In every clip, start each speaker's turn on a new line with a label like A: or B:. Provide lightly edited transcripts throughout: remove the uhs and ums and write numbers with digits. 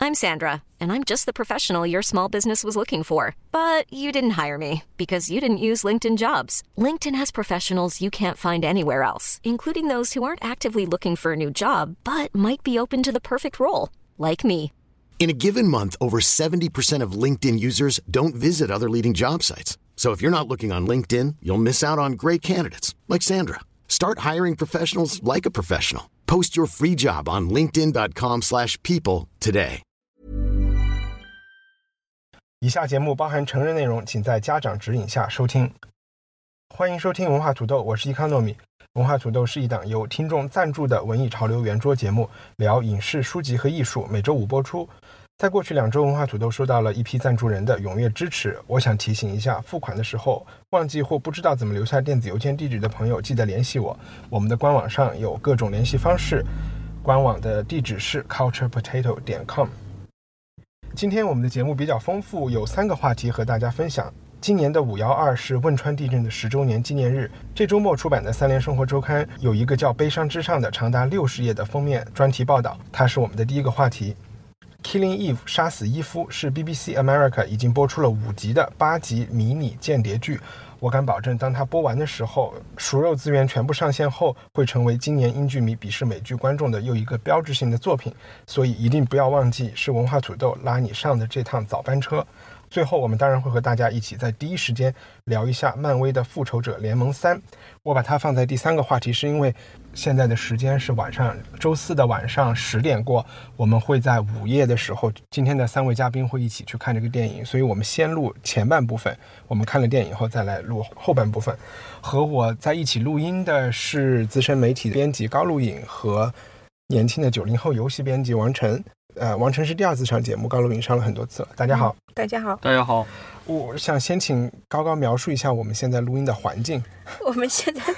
A: I'm Sandra, and I'm just the professional your small business was looking for. But you didn't hire me because you didn't use LinkedIn Jobs. LinkedIn has professionals you can't find anywhere else, including those who aren't actively looking for a new job, but might be open to the perfect role, like me.
B: In a given month, over 70% of LinkedIn users don't visit other leading job sites. So if you're not looking on LinkedIn, you'll miss out on great candidates like Sandra. Start hiring professionals like a professional. Post your free job on linkedin.com/people today.
C: 以下节目包含成人内容，请在家长指引下收听。欢迎收听文化土豆，我是伊康糯米。文化土豆是一档由听众赞助的文艺潮流圆桌节目，聊影视、书籍和艺术，每周五播出。在过去2周，文化土豆收到了一批赞助人的踊跃支持。我想提醒一下，付款的时候忘记或不知道怎么留下电子邮件地址的朋友，记得联系我。我们的官网上有各种联系方式，官网的地址是 culturepotato.com。今天我们的节目比较丰富，有3个话题和大家分享。今年的5.12是汶川地震的10周年纪念日。这周末出版的3联生活周刊有一个叫《悲伤之上》的长达60页的封面专题报道，它是我们的第一个话题。Killing Eve 杀死伊夫是 BBC America 已经播出了5集的8集迷你间谍剧。我敢保证，当它播完的时候，熟肉资源全部上线后，会成为今年英剧迷鄙视美剧观众的又一个标志性的作品。所以一定不要忘记，是文化土豆拉你上的这趟早班车。最后我们当然会和大家一起在第一时间聊一下漫威的复仇者联盟3。我把它放在第3个话题是因为现在的时间是周4的晚上10点过，我们会在午夜的时候，今天的3位嘉宾会一起去看这个电影，所以我们先录前半部分，我们看了电影后再来录后半部分。和我在一起录音的是资深媒体编辑高露颖和年轻的90后游戏编辑王晨。王晨是第2次上节目，高露颖上了很多次了。大家好。
D: 大家好。
E: 大家好。
C: 我想先请高高描述一下我们现在录音的环境。
D: 我们现在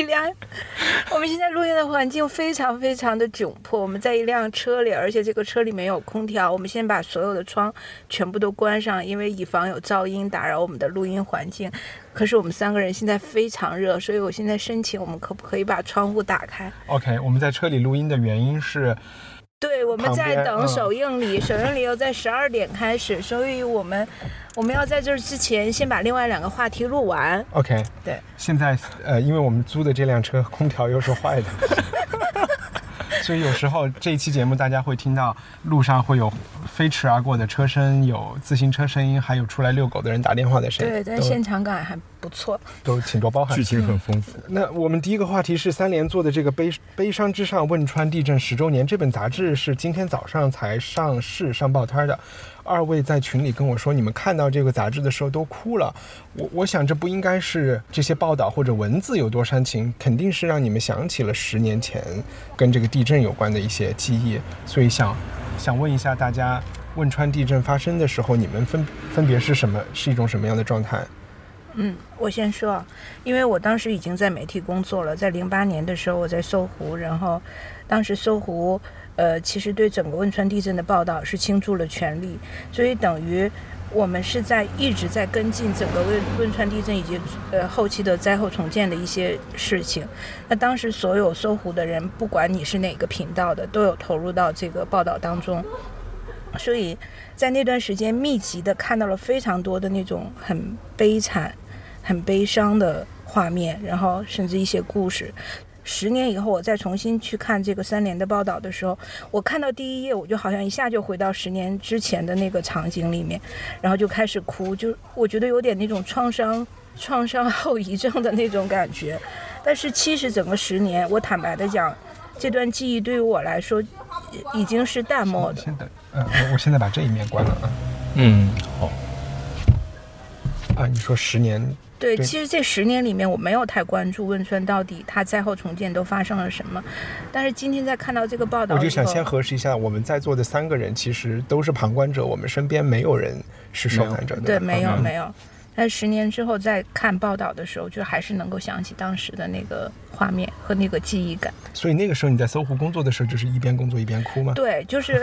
D: 录音的环境非常非常的窘迫，我们在一辆车里，而且这个车里面有空调。我们先把所有的窗全部都关上，因为以防有噪音打扰我们的录音环境。可是我们3个人现在非常热，所以我现在申请我们可不可以把窗户打开。
C: OK， 我们在车里录音的原因是，
D: 对，我们在等首映礼，首映礼又在12点开始，所以我们要在这之前先把另外2个话题录完。
C: OK，
D: 对，
C: 现在因为我们租的这辆车空调又是坏的所以有时候这一期节目大家会听到路上会有飞驰而过的车声，有自行车声音，还有出来遛狗的人打电话的声音。
D: 对，但现场感还不错，
C: 都请多包涵，
E: 剧情很丰富。
C: 那我们第一个话题是3联做的这个悲伤之上汶川地震10周年，这本杂志是今天早上才上市上报摊的。2位在群里跟我说，你们看到这个杂志的时候都哭了。我想这不应该是这些报道或者文字有多煽情，肯定是让你们想起了10年前跟这个地震有关的一些记忆。所以想问一下大家，汶川地震发生的时候，你们分别是一种什么样的状态？
D: 我先说，因为我当时已经在媒体工作了，在08年的时候我在搜狐，然后当时搜狐其实对整个汶川地震的报道是倾注了全力，所以等于我们是一直在跟进整个汶川地震以及后期的灾后重建的一些事情。那当时所有搜狐的人，不管你是哪个频道的，都有投入到这个报道当中，所以在那段时间密集的看到了非常多的那种很悲惨很悲伤的画面，然后甚至一些故事。10年以后我再重新去看这个3联的报道的时候，我看到第1页，我就好像一下就回到10年之前的那个场景里面，然后就开始哭，就我觉得有点那种创伤后遗症的那种感觉。但是其实整个10年，我坦白的讲，这段记忆对于我来说已经是淡漠的。
C: 我现在把这一面关了啊。
E: 好。
C: 你说10年。
D: 对，其实这10年里面我没有太关注汶川到底它灾后重建都发生了什么，但是今天在看到这个报道，
C: 我就想先核实一下，我们在座的3个人其实都是旁观者，我们身边没有人是受难者的。
D: 对，没有。但10年之后再看报道的时候，就还是能够想起当时的那个画面和那个记忆感。
C: 所以那个时候你在搜狐工作的时候，就是一边工作一边哭吗？
D: 对，就是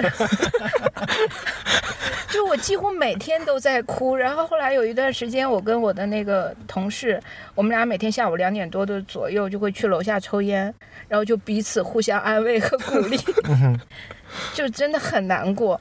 D: 就我几乎每天都在哭。然后后来有一段时间，我跟我的那个同事，我们俩每天下午2点多的左右就会去楼下抽烟，然后就彼此互相安慰和鼓励就真的很难过。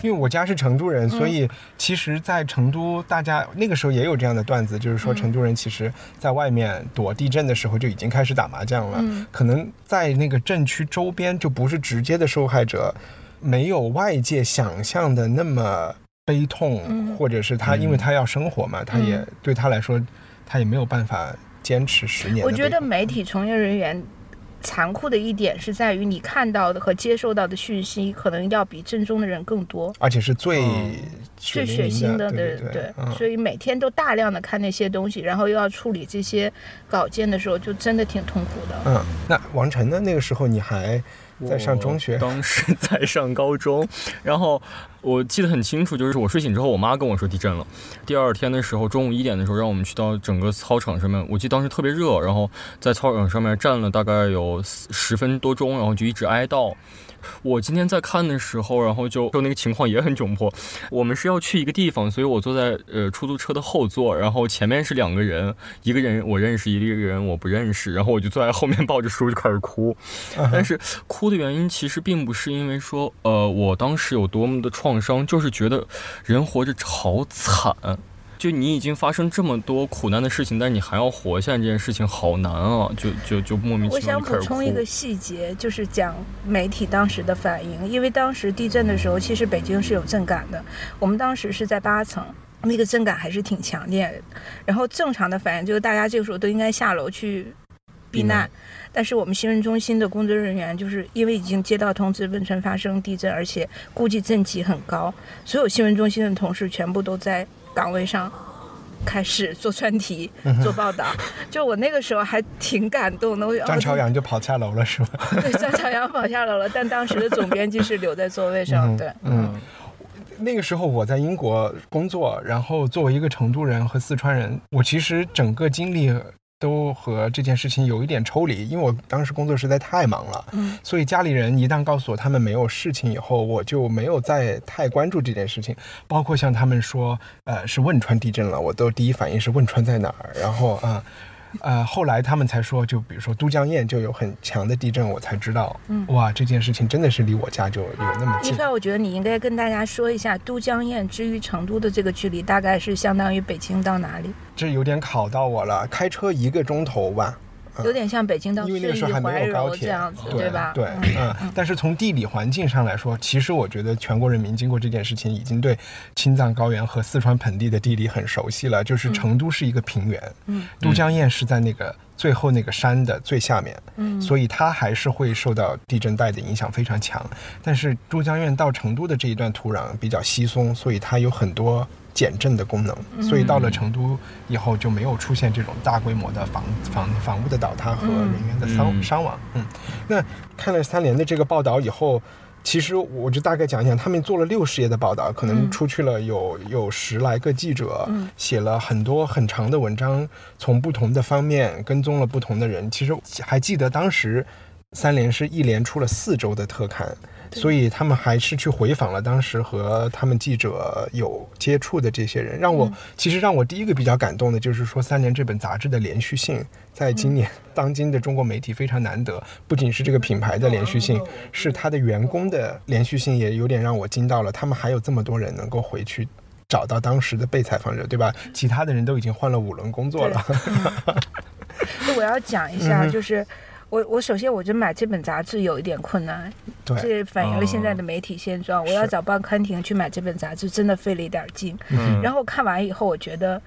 C: 因为我家是成都人，所以其实在成都大家那个时候也有这样的段子，就是说成都人其实在外面躲地震的时候就已经开始打麻将了，可能在那个震区周边就不是直接的受害者，没有外界想象的那么悲痛，或者是他因为他要生活嘛，他也对他来说他也没有办法坚持10年的。
D: 我觉得媒体从业人员残酷的一点是在于你看到的和接受到的讯息可能要比震中的人更多，
C: 而且是最
D: 血腥的，对，所以每天都大量的看那些东西，然后又要处理这些稿件的时候就真的挺痛苦的。
C: 那王晨呢？那个时候你还在上中学？
E: 当时在上高中，然后我记得很清楚，就是我睡醒之后我妈跟我说地震了，第二天的时候中午1点的时候让我们去到整个操场上面，我记得当时特别热，然后在操场上面站了大概有10分多钟，然后就一直哀悼。我今天在看的时候，然后就那个情况也很窘迫。我们是要去一个地方，所以我坐在出租车的后座，然后前面是2个人，一个人我认识，一个人我不认识，然后我就坐在后面抱着书就开始哭。但是哭的原因其实并不是因为说我当时有多么的创伤，就是觉得人活着好惨。就你已经发生这么多苦难的事情，但是你还要活下来，这件事情好难啊！就莫名其妙就开始哭。
D: 我想补充一个细节，就是讲媒体当时的反应。因为当时地震的时候，其实北京是有震感的，我们当时是在8层，那个震感还是挺强烈的。然后正常的反应就是大家这个时候都应该下楼去避难，但是我们新闻中心的工作人员就是因为已经接到通知汶川发生地震，而且估计震级很高，所有新闻中心的同事全部都在岗位上开始做专题做报道。就我那个时候还挺感动的。
C: 张朝阳就跑下楼了是吧？
D: 对，张朝阳跑下楼了，但当时的总编辑是留在座位上。对，
C: 那个时候我在英国工作，然后作为一个成都人和四川人，我其实整个经历都和这件事情有一点抽离，因为我当时工作实在太忙了，所以家里人一旦告诉我他们没有事情以后，我就没有再太关注这件事情。包括像他们说是汶川地震了，我都第一反应是汶川在哪儿，然后后来他们才说，就比如说都江堰就有很强的地震，我才知道，哇，这件事情真的是离我家就有那么近。
D: 一帆，我觉得你应该跟大家说一下，都江堰至于成都的这个距离大概是相当于北京到哪里？
C: 这有点考到我了，开车1个钟头吧。
D: 有点像北京到
C: 因为那个时候还没有高铁
D: 这样子，对吧？
C: 对，但是从地理环境上来说，其实我觉得全国人民经过这件事情，已经对青藏高原和四川盆地的地理很熟悉了。就是成都是一个平原，都江堰是在那个最后那个山的最下面，所以它还是会受到地震带的影响非常强。但是都江堰到成都的这一段土壤比较稀松，所以它有很多减震的功能，所以到了成都以后就没有出现这种大规模的房屋的倒塌和人员的伤亡。那看了3联的这个报道以后，其实我就大概讲一讲，他们做了60页的报道，可能出去了有10来个记者，写了很多很长的文章，从不同的方面跟踪了不同的人。其实还记得当时3联是一连出了4周的特刊，所以他们还是去回访了当时和他们记者有接触的这些人。其实让我第一个比较感动的就是说3联这本杂志的连续性在今年当今的中国媒体非常难得，不仅是这个品牌的连续性，是他的员工的连续性也有点让我惊到了，他们还有这么多人能够回去找到当时的被采访者，对吧？其他的人都已经换了5轮工作了。
D: 我要讲一下，就是我首先我就买这本杂志有一点困难，
C: 对，
D: 这反映了现在的媒体现状。我要找报刊亭去买这本杂志，真的费了一点劲。然后看完以后，我觉得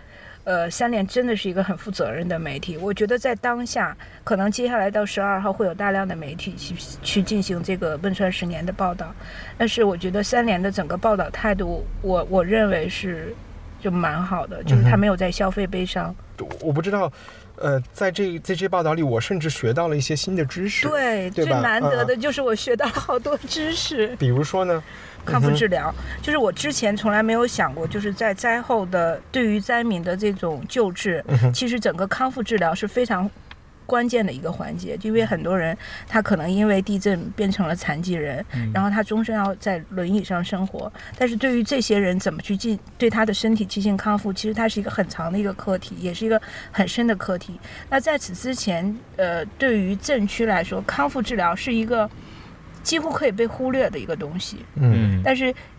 D: 3联真的是一个很负责任的媒体。我觉得在当下，可能接下来到12号会有大量的媒体去进行这个汶川10年的报道，但是我觉得3联的整个报道态度，我认为是就蛮好的，就是他没有在消费悲伤。
C: 我不知道。在这报道里，我甚至学到了一些新的知识。
D: 对，最难得的就是我学到了好多知识。
C: 比如说呢，
D: 康复治疗，就是我之前从来没有想过，就是在灾后的对于灾民的这种救治，其实整个康复治疗是非常关键的一个环节。因为很多人他可能因为地震变成了残疾人，然后他终身要在轮椅上生活，但是对于这些人怎么去对他的身体进行康复，其实它是一个很长的一个课题，也是一个很深的课题。那在此之前对于震区来说，康复治疗是一个几乎可以被忽略的一个东西。但是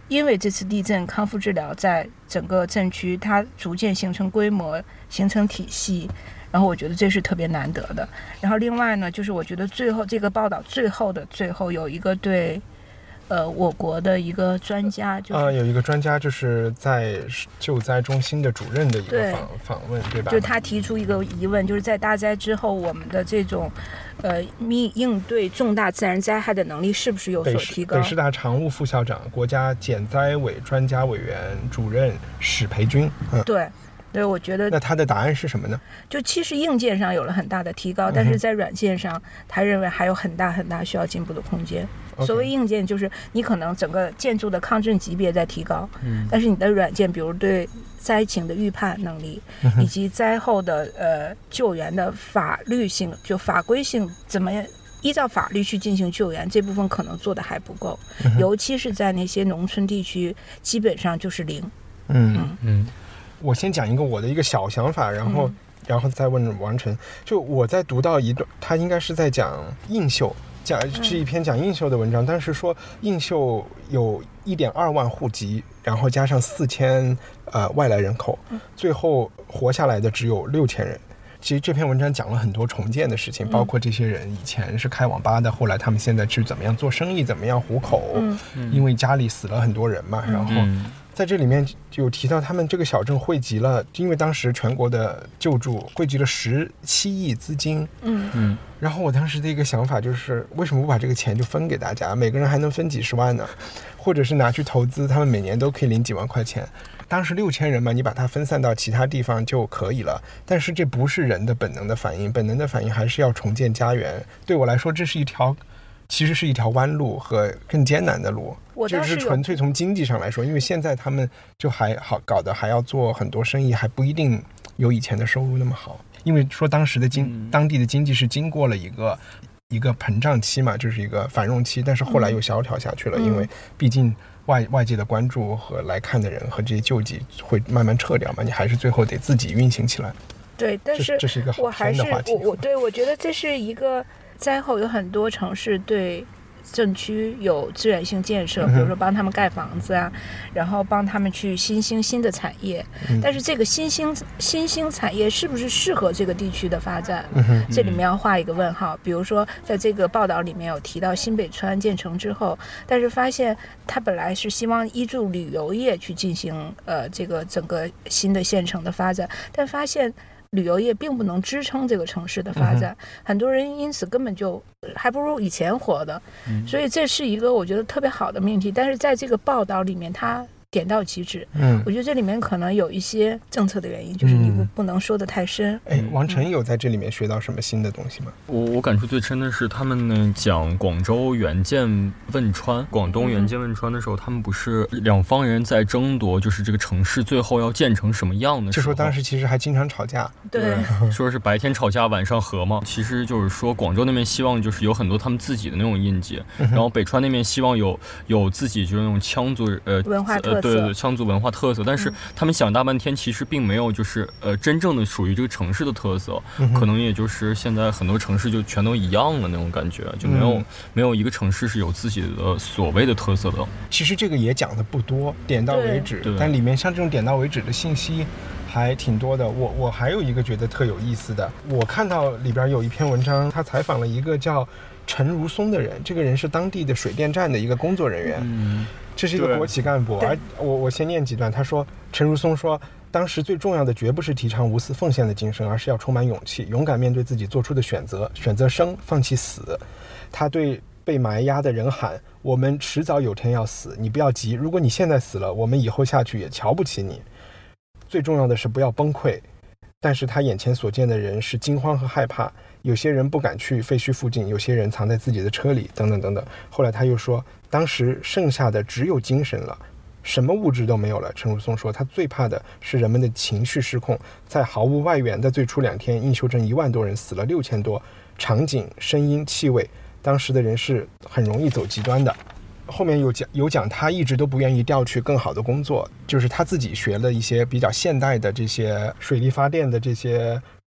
D: 因为这次地震，康复治疗在整个镇区它逐渐形成规模，形成体系，然后我觉得这是特别难得的。然后另外呢，就是我觉得最后这个报道最后有一个对我国的一个专家，就是
C: 有一个专家就是在救灾中心的主任的一个访问，对吧？
D: 就他提出一个疑问，就是在大灾之后，我们的这种应对重大自然灾害的能力是不是有所提高？
C: 北师大常务副校长、国家减灾委专家委员主任史培军。
D: 对，我觉得
C: 那他的答案是什么呢？
D: 就其实硬件上有了很大的提高，但是在软件上，他认为还有很大需要进步的空间。所谓硬件，就是你可能整个建筑的抗震级别在提高，但是你的软件，比如对灾情的预判能力，以及灾后的救援的法律性，就法规性怎么依照法律去进行救援，这部分可能做的还不够，尤其是在那些农村地区，基本上就是零。
C: 我先讲一个我的一个小想法，然后再问王晨。就我在读到一段，他应该是在讲映秀，是一篇讲映秀的文章，但是说映秀有1.2万户籍，然后加上4000外来人口，最后活下来的只有6000人。其实这篇文章讲了很多重建的事情，包括这些人以前是开网吧的，后来他们现在去怎么样做生意，怎么样糊口，因为家里死了很多人嘛，然后在这里面就有提到他们这个小镇汇集了，因为当时全国的救助汇集了17亿资金。然后我当时的一个想法就是，为什么不把这个钱就分给大家，每个人还能分几十万呢？或者是拿去投资，他们每年都可以领几万块钱。当时6000人嘛，你把它分散到其他地方就可以了。但是这不是人的本能的反应，本能的反应还是要重建家园。对我来说，这是其实是一条弯路和更艰难的路。这是纯粹从经济上来说，因为现在他们就还好搞的，还要做很多生意，还不一定有以前的收入那么好。因为说当时的当地的经济是经过了一个膨胀期嘛，就是一个繁荣期，但是后来又萧条下去了，因为毕竟外界的关注和来看的人和这些救济会慢慢撤掉嘛，你还是最后得自己运行起来。
D: 对，但是
C: 这是一个好深的话题。
D: 我觉得这是一个灾后有很多城市对镇区有资源性建设，比如说帮他们盖房子啊，然后帮他们去新兴新的产业，但是这个新兴产业是不是适合这个地区的发展，这里面要画一个问号。比如说在这个报道里面有提到新北川建成之后，但是发现他本来是希望依助旅游业去进行这个整个新的县城的发展，但发现旅游业并不能支撑这个城市的发展，很多人因此根本就还不如以前活的，所以这是一个我觉得特别好的命题。但是在这个报道里面，它点到即止。我觉得这里面可能有一些政策的原因，就是你不能说得太深。
C: 王晨有在这里面学到什么新的东西吗？
E: 我感触最深的是他们呢讲广州援建汶川、广东援建汶川的时候，他们不是两方人在争夺，就是这个城市最后要建成什么样的时候，
C: 就说当时其实还经常吵架。
D: 对，
E: 说是白天吵架晚上和嘛，其实就是说广州那边希望就是有很多他们自己的那种印记，然后北川那边希望有自己就是那种羌族
D: 文化特色，
E: 对羌族文化特色，但是他们想大半天，其实并没有就是真正的属于这个城市的特色，可能也就是现在很多城市就全都一样了那种感觉，就没有一个城市是有自己的所谓的特色的。
C: 其实这个也讲的不多，点到为止，但里面像这种点到为止的信息还挺多的。我还有一个觉得特有意思的，我看到里边有一篇文章，他采访了一个叫陈如松的人，这个人是当地的水电站的一个工作人员，这是一个国企干部。而我先念几段，他说陈如松说，当时最重要的绝不是提倡无私奉献的精神，而是要充满勇气，勇敢面对自己做出的选择，选择生，放弃死。他对被埋压的人喊，我们迟早有天要死，你不要急，如果你现在死了，我们以后下去也瞧不起你。最重要的是不要崩溃。但是他眼前所见的人是惊慌和害怕，有些人不敢去废墟附近，有些人藏在自己的车里，等等等等。后来他又说，当时剩下的只有精神了，什么物质都没有了。陈如松说，他最怕的是人们的情绪失控。在毫无外援的最初2天，映秀镇1万多人，死了6000多，场景、声音、气味，当时的人是很容易走极端的。后面有讲他一直都不愿意调去更好的工作，就是他自己学了一些比较现代的这些水力发电的这些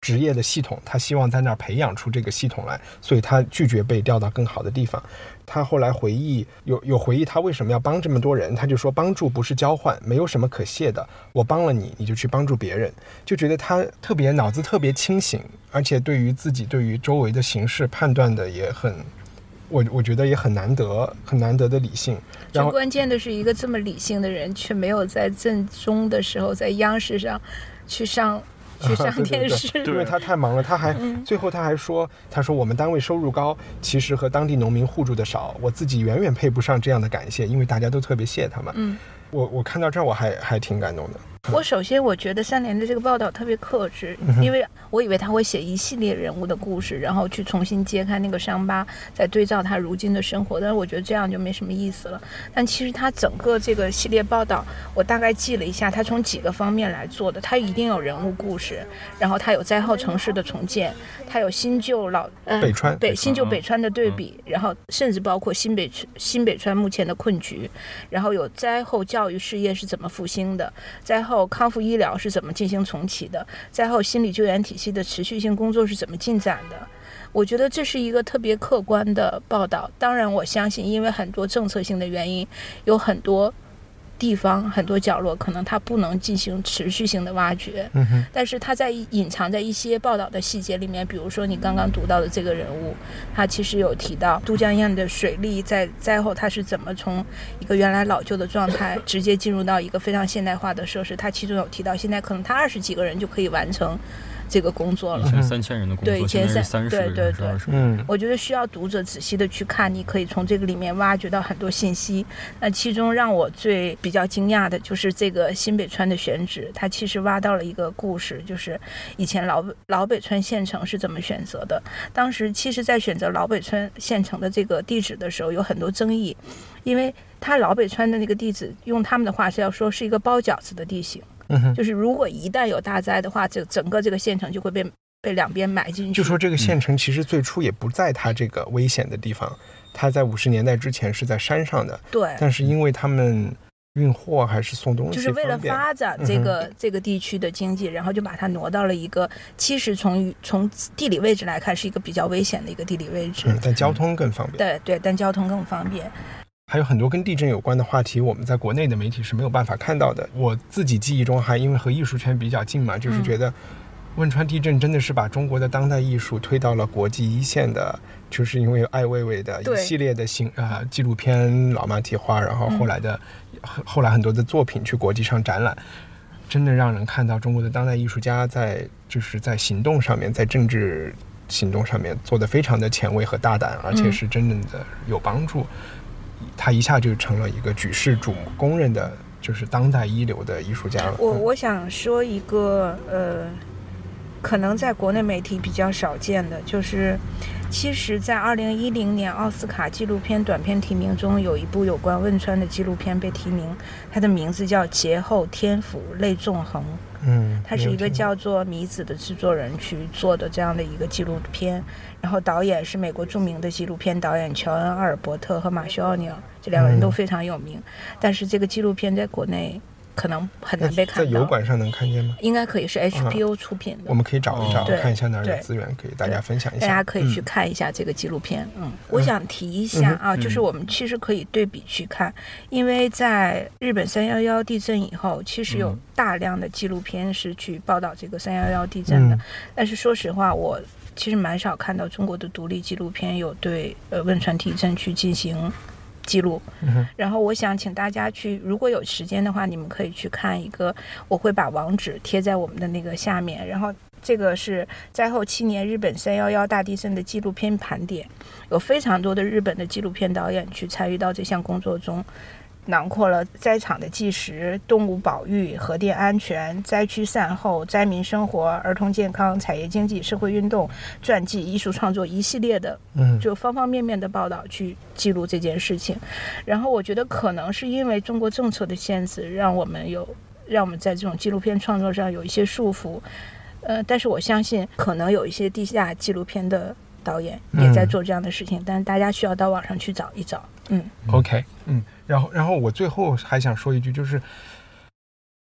C: 职业的系统，他希望在那儿培养出这个系统来，所以他拒绝被调到更好的地方。他后来回忆有回忆他为什么要帮这么多人，他就说帮助不是交换，没有什么可谢的，我帮了你，你就去帮助别人，就觉得他脑子特别清醒，而且对于自己对于周围的形势判断的也很，我觉得也很难得的理性。然后
D: 最关键的是一个这么理性的人却没有在正中的时候在央视上去上电视，
C: 对，因为他太忙了，他还最后他还说，他说我们单位收入高，其实和当地农民互助的少，我自己远远配不上这样的感谢，因为大家都特别谢他嘛。我看到这儿我还挺感动的。
D: 首先我觉得3联的这个报道特别克制，因为我以为他会写一系列人物的故事，然后去重新揭开那个伤疤，再对照他如今的生活，但是我觉得这样就没什么意思了。但其实他整个这个系列报道我大概记了一下，他从几个方面来做的，他一定有人物故事，然后他有灾后城市的重建，他有新旧
C: 北川
D: 新旧北川的对比，然后甚至包括新北川目前的困局，然后有灾后教育事业是怎么复兴的，灾后康复医疗是怎么进行重启的，灾后心理救援体系的持续性工作是怎么进展的。我觉得这是一个特别客观的报道。当然我相信因为很多政策性的原因，有很多地方很多角落可能它不能进行持续性的挖掘，但是它在隐藏在一些报道的细节里面，比如说你刚刚读到的这个人物，他其实有提到都江堰的水利在灾后它是怎么从一个原来老旧的状态直接进入到一个非常现代化的设施，他其中有提到现在可能他20几个人就可以完成这个工作了，
E: 以前3000人的工作，
D: 对，以前
E: 30个人，
D: 对，我觉得需要读者仔细的去看，你可以从这个里面挖掘到很多信息。那其中让我比较惊讶的就是这个新北川的选址，它其实挖到了一个故事，就是以前老北川县城是怎么选择的。当时其实在选择老北川县城的这个地址的时候有很多争议，因为它老北川的那个地址用他们的话是要说是一个包饺子的地形，就是如果一旦有大灾的话，整个这个县城就会被两边埋进去。
C: 就说这个县城其实最初也不在它这个危险的地方，它在50年代之前是在山上的，
D: 对，
C: 但是因为他们运货还是送东西，
D: 就是为了发展这个地区的经济，然后就把它挪到了一个其实从地理位置来看是一个比较危险的一个地理位置，
C: 但交通更方便。
D: 对，但交通更方便。
C: 还有很多跟地震有关的话题，我们在国内的媒体是没有办法看到的。我自己记忆中还因为和艺术圈比较近嘛，就是觉得汶川地震真的是把中国的当代艺术推到了国际一线的，就是因为艾未未的一系列的纪录片老马蹄花，然后后来很多的作品去国际上展览，真的让人看到中国的当代艺术家在行动上面，在政治行动上面做得非常的前卫和大胆，而且是真正的有帮助。他一下就成了一个举世瞩目公认的就是当代一流的艺术家了。
D: 我想说一个可能在国内媒体比较少见的，就是其实在2010年奥斯卡纪录片短片提名中有一部有关汶川的纪录片被提名，它的名字叫《劫后天府泪纵横》。它是一个叫做米子的制作人去做的这样的一个纪录片，然后导演是美国著名的纪录片导演乔恩·阿尔伯特和马修·奥尼尔，这两个人都非常有名，但是这个纪录片在国内可能很难被看到。
C: 在油管上能看见吗？
D: 应该可以，是 HBO 出品的。
C: 我们可以找一找，看一下哪儿有资源给大家分享一下。
D: 大家可以去看一下这个纪录片。我想提一下就是我们其实可以对比去看，因为在日本311地震以后，其实有大量的纪录片是去报道这个311地震的，但是说实话，我其实蛮少看到中国的独立纪录片有对汶川地震去进行记录。然后我想请大家去，如果有时间的话，你们可以去看一个，我会把网址贴在我们的那个下面，然后这个是灾后7年日本311大地震的纪录片盘点，有非常多的日本的纪录片导演去参与到这项工作中，囊括了灾场的纪实、动物保育、核电安全、灾区善后、灾民生活、儿童健康、产业经济、社会运动、传记、艺术创作一系列的就方方面面的报道去记录这件事情。然后我觉得可能是因为中国政策的限制，让我们在这种纪录片创作上有一些束缚，但是我相信可能有一些地下纪录片的导演也在做这样的事情，但是大家需要到网上去找一找。OK，
C: 然后我最后还想说一句，就是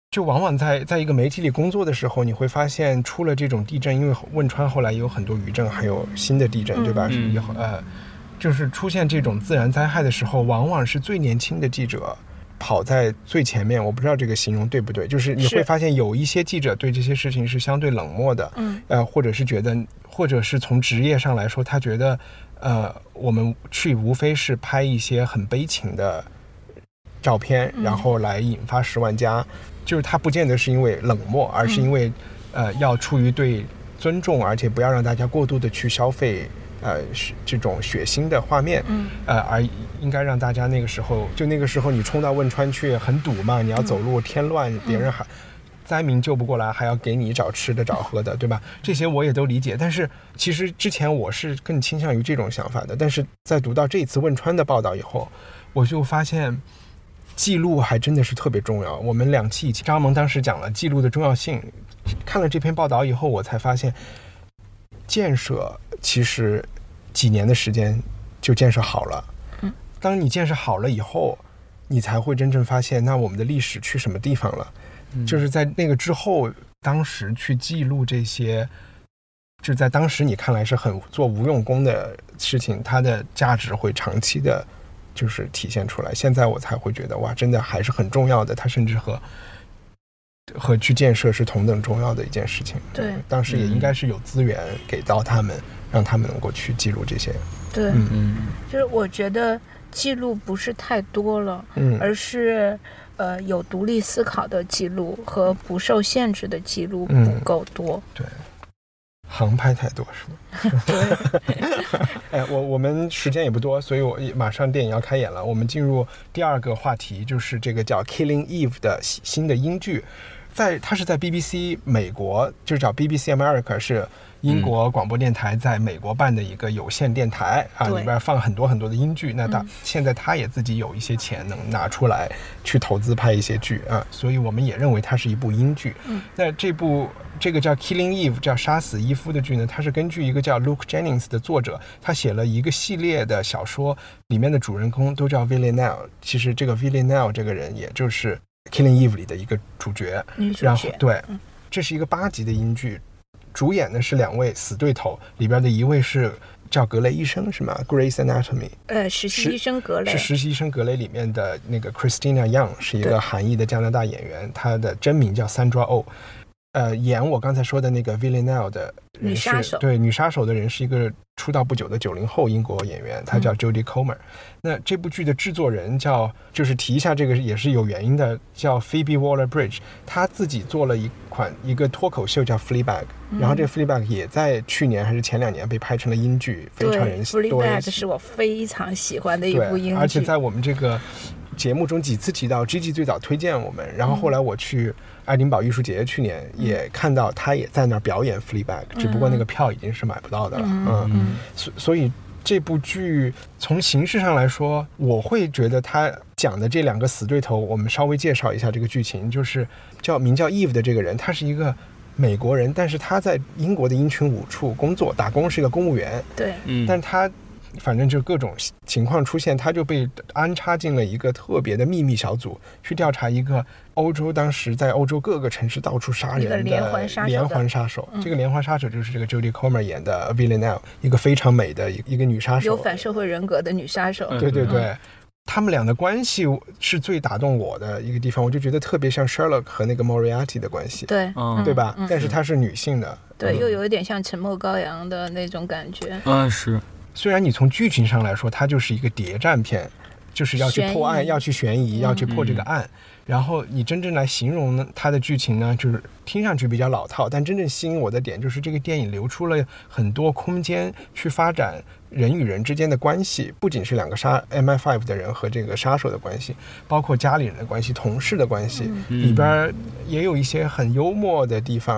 C: 就往往在一个媒体里工作的时候，你会发现出了这种地震，因为汶川后来也有很多余震，还有新的地震，对吧？就是出现这种自然灾害的时候，往往是最年轻的记者跑在最前面。我不知道这个形容对不对，就是你会发现有一些记者对这些事情是相对冷漠的，或者是觉得，或者是从职业上来说，他觉得我们去无非是拍一些很悲情的照片，然后来引发10万加，就是他不见得是因为冷漠，而是因为要出于对尊重，而且不要让大家过度的去消费这种血腥的画面，而应该让大家那个时候你冲到汶川去很堵嘛，你要走路添乱，别人还灾民救不过来，还要给你找吃的找喝的，对吧？这些我也都理解，但是其实之前我是更倾向于这种想法的，但是在读到这一次汶川的报道以后，我就发现记录还真的是特别重要。我们2期以前张萌当时讲了记录的重要性，看了这篇报道以后，我才发现建设其实几年的时间就建设好了。当你建设好了以后，你才会真正发现那我们的历史去什么地方了。就是在那个之后，当时去记录这些就在当时你看来是很做无用功的事情，它的价值会长期的就是体现出来。现在我才会觉得哇，真的还是很重要的，它甚至和去建设是同等重要的一件事情。
D: 对，
C: 当时也应该是有资源给到他们，让他们能够去记录这些。
D: 对，就是我觉得记录不是太多了，而是有独立思考的记录和不受限制的记录不够多。
C: 对，航拍太多是吗？对。我们时间也不多，所以我马上电影要开演了。我们进入第2个话题，就是这个叫 Killing Eve 的新的英剧。它是在 BBC 美国，就是叫 BBC America， 是英国广播电台在美国办的一个有线电台里边放很多很多的英剧。那现在他也自己有一些钱能拿出来去投资拍一些剧所以我们也认为它是一部英剧。那这个叫 Killing Eve 叫杀死伊夫的剧呢，它是根据一个叫 Luke Jennings 的作者，他写了一个系列的小说，里面的主人公都叫 Villanelle。其实这个 Villanelle 这个人也就是Killing Eve 里的一个主角，然后对，这是一个8集的英剧，主演的是2位死对头，里边的一位是叫格雷医生是吗 ？Grey's Anatomy，
D: 实习医生格雷
C: 是实习医生格雷里面的那个 Christina Young， 是一个韩裔的加拿大演员，她的真名叫 Sandra Oh。演我刚才说的那个 Villanelle 的人是女杀手的人是一个出道不久的90后英国演员，她叫 Jodie Comer。那这部剧的制作人就是提一下，这个也是有原因的，叫 Phoebe Waller-Bridge。她自己做了一个脱口秀叫 Fleabag，然后这个 Fleabag 也在去年还是前2年被拍成了英剧，非常人喜。
D: Fleabag 是我非常喜欢的一部英剧，
C: 而且在我们这个节目中几次提到 Gigi 最早推荐我们，然后后来我去爱丁堡艺术节去年也看到他也在那儿表演 Fleabag，只不过那个票已经是买不到的了。所以这部剧从形式上来说，我会觉得他讲的这2个死对头，我们稍微介绍一下这个剧情。就是名叫 Eve 的这个人，他是一个美国人，但是他在英国的鹰群5处工作打工，是一个公务员。
D: 对，
C: 但他反正就各种情况出现，他就被安插进了一个特别的秘密小组，去调查一个当时在欧洲各个城市到处杀人的连环杀手。这个连环杀手就是这个 Jodie Comer 演的 Villanelle， 一个非常美的一个女杀手，
D: 有反社会人格的女杀手。
C: 对对对，他们俩的关系是最打动我的一个地方，我就觉得特别像 Sherlock 和那个 Moriarty 的关系。
D: 对，
C: 对吧？但是她是女性的，
D: 对，又有一点像沉默羔羊的那种感觉。
E: 是。
C: 虽然你从剧情上来说，它就是一个谍战片，就是要去破案，要去悬疑，要去破这个案。然后你真正来形容呢，它的剧情呢，就是听上去比较老套，但真正吸引我的点就是这个电影留出了很多空间去发展人与人之间的关系，不仅是2个MI5 的人和这个杀手的关系，包括家里人的关系、同事的关系，里边也有一些很幽默的地方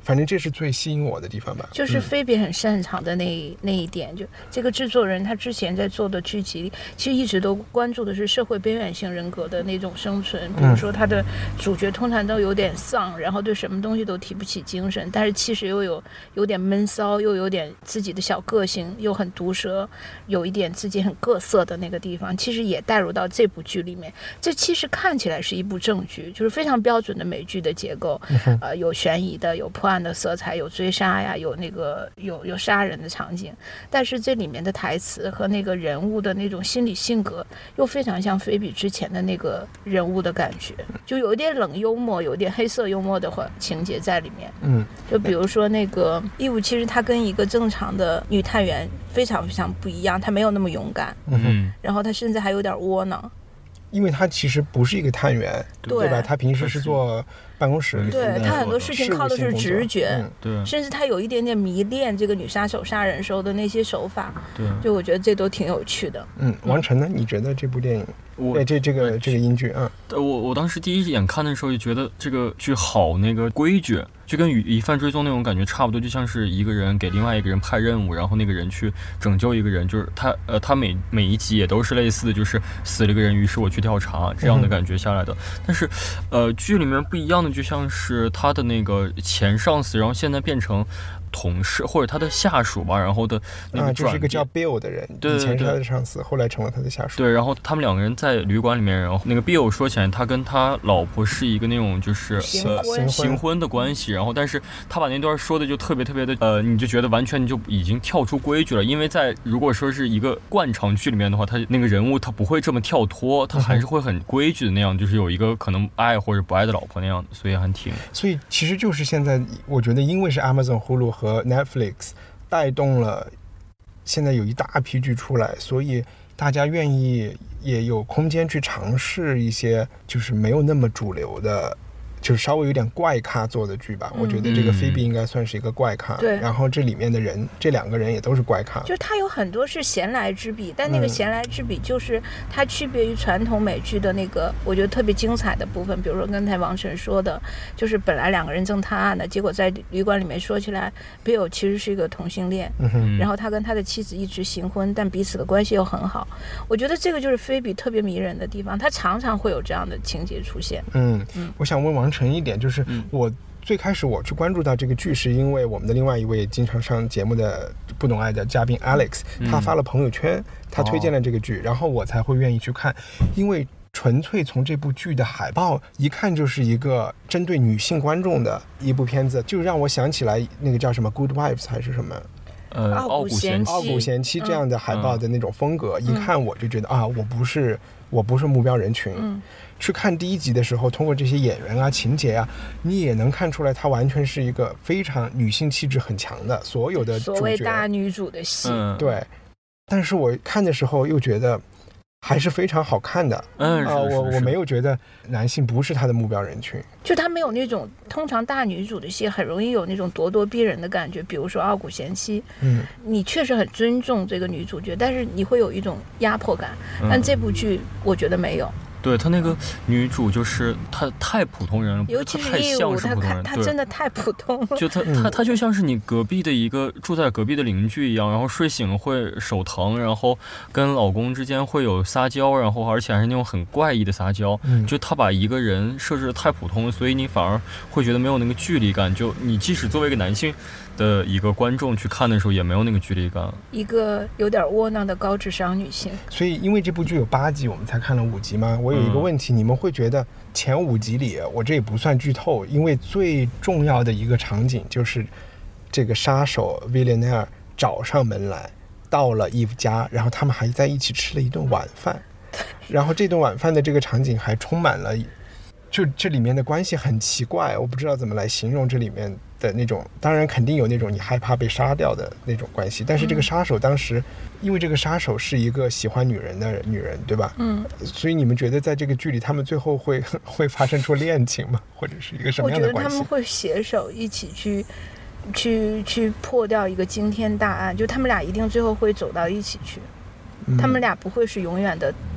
C: 反正这是最吸引我的地方吧。
D: 就是菲比很擅长的那一点，就这个制作人他之前在做的剧集里，其实一直都关注的是社会边缘性人格的那种生存。比如说他的主角通常都有点丧，然后对什么东西都提不起精神，但是其实又有点闷骚，又有点自己的小个性，又很毒舌，有一点自己很各色的那个地方，其实也带入到这部剧里面。这其实看起来是一部正剧，就是非常标准的美剧的结构，有悬疑的，有破案的色彩，有追杀呀，有那个有杀人的场景，但是这里面的台词和那个人物的那种心理性格又非常像菲比之前的那个人物的感觉，就有一点冷幽默，有一点黑色幽默的情节在里面。就比如说那个义务，其实他跟一个正常的女探员非常非常不一样，他没有那么勇敢，然后他甚至还有点窝囊。
C: 因为他其实不是一个探员， 对吧？他平时是做办公室里，
D: 对，他很多事情靠的是直觉，
E: 对，
D: 甚至他有一点点迷恋这个女杀手杀人时候的那些手法，对，就我觉得这都挺有趣的。
C: 王晨呢？你觉得这部电影，这个英剧啊？
E: 我当时第一眼看的时候就觉得这个剧好那个规矩，就跟疑犯追踪那种感觉差不多，就像是一个人给另外一个人派任务，然后那个人去拯救一个人，就是他每一集也都是类似的，就是死了一个人，于是我去调查这样的感觉下来的。但是剧里面不一样的就像是他的那个前上司，然后现在变成同事或者他的下属吧，然后的那个
C: 就是一个叫 Bill 的人，以前是他的上司，后来成了他的下属。
E: 对，然后他们两个人在旅馆里面，然后那个 Bill 说起来，他跟他老婆是一个那种就是行婚的关系，然后但是他把那段说的就特别的你就觉得完全你就已经跳出规矩了，因为在如果说是一个惯常剧里面的话，他那个人物他不会这么跳脱，他还是会很规矩的那样，就是有一个可能爱或者不爱的老婆那样的，所以
C: 其实就是现在我觉得因为是 Amazon、Hulu 和 Netflix 带动了现在有一大批剧出来，所以大家愿意也有空间去尝试一些就是没有那么主流的，就是稍微有点怪咖做的剧吧。我觉得这个菲比应该算是一个怪咖，对。然后这里面的人，这两个人也都是怪咖。
D: 就他有很多是闲来之笔，但那个闲来之笔就是它区别于传统美剧的那个，我觉得特别精彩的部分。比如说刚才王晨说的，就是本来两个人正探案的，结果在旅馆里面说起来 ，Bill 其实是一个同性恋，然后他跟他的妻子一直行婚，但彼此的关系又很好。我觉得这个就是菲比特别迷人的地方，他常常会有这样的情节出现。
C: 我想问王晨一点，就是我最开始我去关注到这个剧，是因为我们的另外一位经常上节目的不懂爱的嘉宾 Alex， 他发了朋友圈，他推荐了这个剧，然后我才会愿意去看，因为纯粹从这部剧的海报一看就是一个针对女性观众的一部片子，就让我想起来那个叫什么 Good Wives 还是什么
D: 傲骨
C: 贤妻这样的海报的那种风格，一看我就觉得我不是目标人群。去看第一集的时候，通过这些演员啊、情节啊，你也能看出来，它完全是一个非常女性气质很强的所有的主角，
D: 所谓大女主的戏。
C: 对，但是我看的时候又觉得还是非常好看的。我没有觉得男性不是他的目标人群，
D: 就他没有那种通常大女主的戏很容易有那种咄咄逼人的感觉，比如说《傲骨贤妻》，你确实很尊重这个女主角，但是你会有一种压迫感，但这部剧我觉得没有。
E: 对，她那个女主就是她太普通人了，
D: 尤其是义务，她真的太普通了。
E: 就她就像是你隔壁的一个住在隔壁的邻居一样，然后睡醒了会手疼，然后跟老公之间会有撒娇，然后而且还是那种很怪异的撒娇。就她把一个人设置的太普通了，所以你反而会觉得没有那个距离感。就你即使作为一个男性的一个观众去看的时候，也没有那个距离感。
D: 一个有点窝囊的高智商女性。
C: 所以因为这部剧有8集，我们才看了5集吗？我有一个问题，你们会觉得前5集里，我这也不算剧透，因为最重要的一个场景就是这个杀手 Villanelle 找上门来，到了伊芙家，然后他们还在一起吃了一顿晚饭，然后这顿晚饭的这个场景还充满了，就这里面的关系很奇怪，我不知道怎么来形容这里面的那种，当然肯定有那种你害怕被杀掉的那种关系，但是这个杀手当时，因为这个杀手是一个喜欢女人的女人，对吧？所以你们觉得在这个剧里他们最后会发生出恋情吗？或者是一个什么样的关系？
D: 我觉得他们会携手一起去破掉一个惊天大案，就他们俩一定最后会走到一起去，他们俩不会是永远的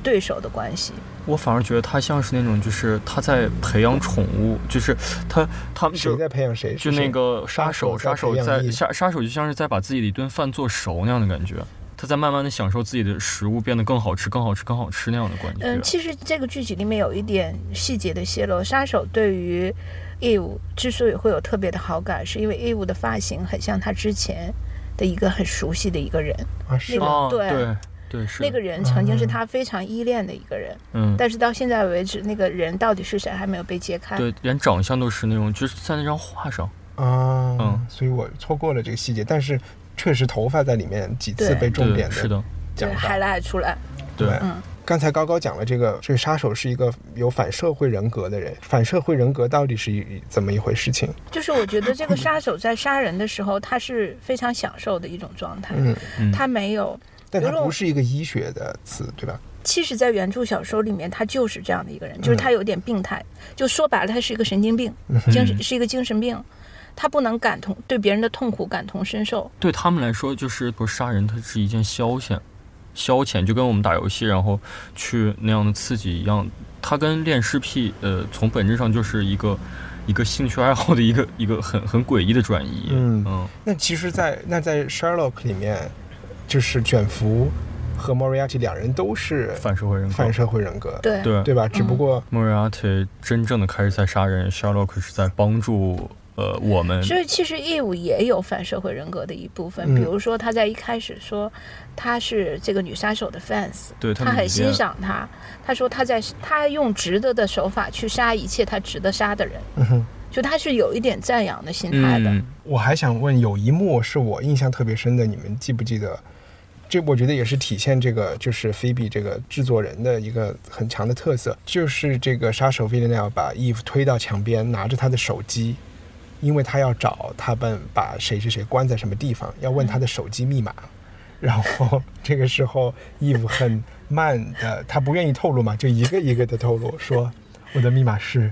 D: 对手的关系。
E: 我反而觉得他像是那种，就是他在培养宠物，就是他们
C: 谁在培养谁？
E: 就那个杀手就像是在把自己的一顿饭做熟那样的感觉。他在慢慢的享受自己的食物变得更好吃那样的感觉。
D: 其实这个剧集里面有一点细节的泄露，杀手对于 Eve 之所以会有特别的好感，是因为 Eve 的发型很像他之前的一个很熟悉的一个人
C: 啊，是
D: 吗？
E: 对，是
D: 那个人曾经是他非常依恋的一个人，但是到现在为止，那个人到底是谁还没有被揭开。
E: 对，连长相都是那种，就是在那张画上
C: 所以我错过了这个细节，但是确实头发在里面几次被重点的
E: 是的
C: 讲到
D: highlight出来。
E: 对，
C: 刚才高高讲了这个杀手是一个有反社会人格的人，反社会人格到底是怎么一回事情？
D: 就是我觉得这个杀手在杀人的时候，他是非常享受的一种状态，他没有，
C: 但他不是一个医学的词，对吧？
D: 其实在原著小说里面他就是这样的一个人，就是他有点病态，就说白了他是一个神经病，是一个精神病，他不能对别人的痛苦感同身受。
E: 对他们来说，就是杀人它是一件消遣，就跟我们打游戏然后去那样的刺激一样。它跟恋尸癖从本质上就是一个兴趣爱好的一个很诡异的转移。
C: 那其实在 Sherlock 里面，就是卷福和 Moriarty 两人都是反社会人格，对吧？只不过
E: Moriarty 真正的开始在杀人，Sherlock 是在帮助我们。
D: 所以其实Eve也有反社会人格的一部分，比如说他在一开始说他是这个女杀手的 fans，
E: 对，
D: 他很欣赏他，他说他用值得的手法去杀一切他值得杀的人，就他是有一点赞扬的心态的。
C: 我还想问，有一幕是我印象特别深的，你们记不记得？这我觉得也是体现这个就是菲比这个制作人的一个很强的特色，就是这个杀手 Villanelle 把 Eve 推到墙边，拿着他的手机，因为他要找他们把谁关在什么地方，要问他的手机密码。然后这个时候 Eve 很慢的，他不愿意透露嘛，就一个一个的透露，说我的密码是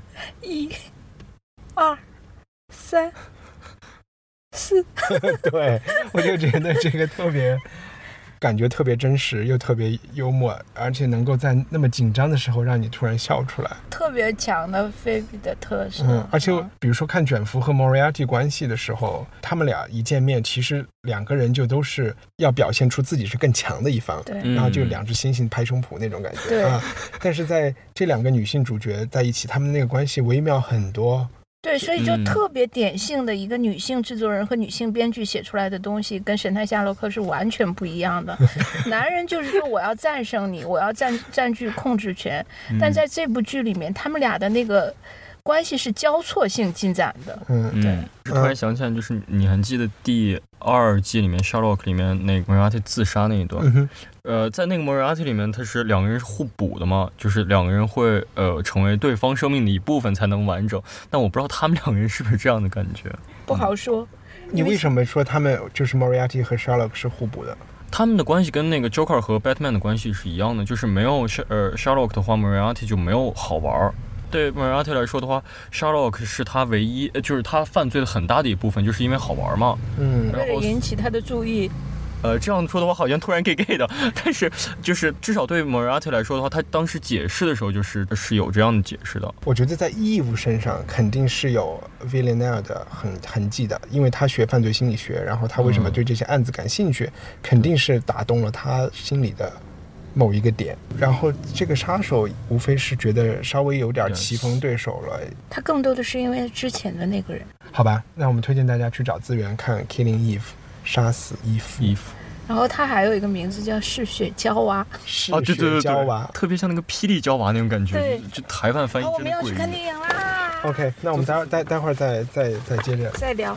D: 1、2、3、4。
C: 对，我就觉得这个感觉特别真实又特别幽默，而且能够在那么紧张的时候让你突然笑出来，
D: 特别强的菲比的特色。
C: 而且比如说看卷福和 Moriarty 关系的时候，他们俩一见面，其实两个人就都是要表现出自己是更强的一方，然后就两只猩猩拍胸脯那种感觉但是在这两个女性主角在一起，他们那个关系微妙很多。
D: 对，所以就特别典型的一个女性制作人和女性编剧写出来的东西，跟神探夏洛克是完全不一样的。男人就是说我要战胜你，我要占据控制权，但在这部剧里面，他们俩的那个关系是交错性进展的。对。
E: 突然想起来，就是你还记得第2季里面 Sherlock 里面那个 Moriarty 自杀那一段？在那个 Moriarty 里面，他是两个人是互补的嘛，就是两个人会成为对方生命的一部分才能完整。但我不知道他们两个人是不是这样的感觉，
D: 不好说。
C: 你为什么说他们就是 Moriarty 和 Sherlock 是互补的？
E: 他们的关系跟那个 Joker 和 Batman 的关系是一样的，就是没有Sherlock 的话 Moriarty 就没有好玩。对 Moriarty 来说的话 Sherlock 是他唯一就是他犯罪的很大的一部分，就是因为好玩嘛。
D: 为了引起他的注意。
E: 这样说的话好像突然 gay 的，但是就是至少对 Moriarty 来说的话，他当时解释的时候就是有这样的解释的。
C: 我觉得在 Eve 身上肯定是有 Villanelle 的痕迹的，因为他学犯罪心理学，然后他为什么对这些案子感兴趣，肯定是打动了他心里的某一个点。然后这个杀手无非是觉得稍微有点棋逢对手了，
D: 他更多的是因为之前的那个人。
C: 好吧，那我们推荐大家去找资源看 Killing Eve， 杀死伊芙。
D: 然后他还有一个名字叫嗜血娇娃。
C: 嗜血娇娃，
E: 特别像那个霹雳娇娃那种感觉。对，就台湾翻译真的诡异。
D: 我们要去看电影啦。
C: OK， 那我们待会儿再接着
D: 再聊。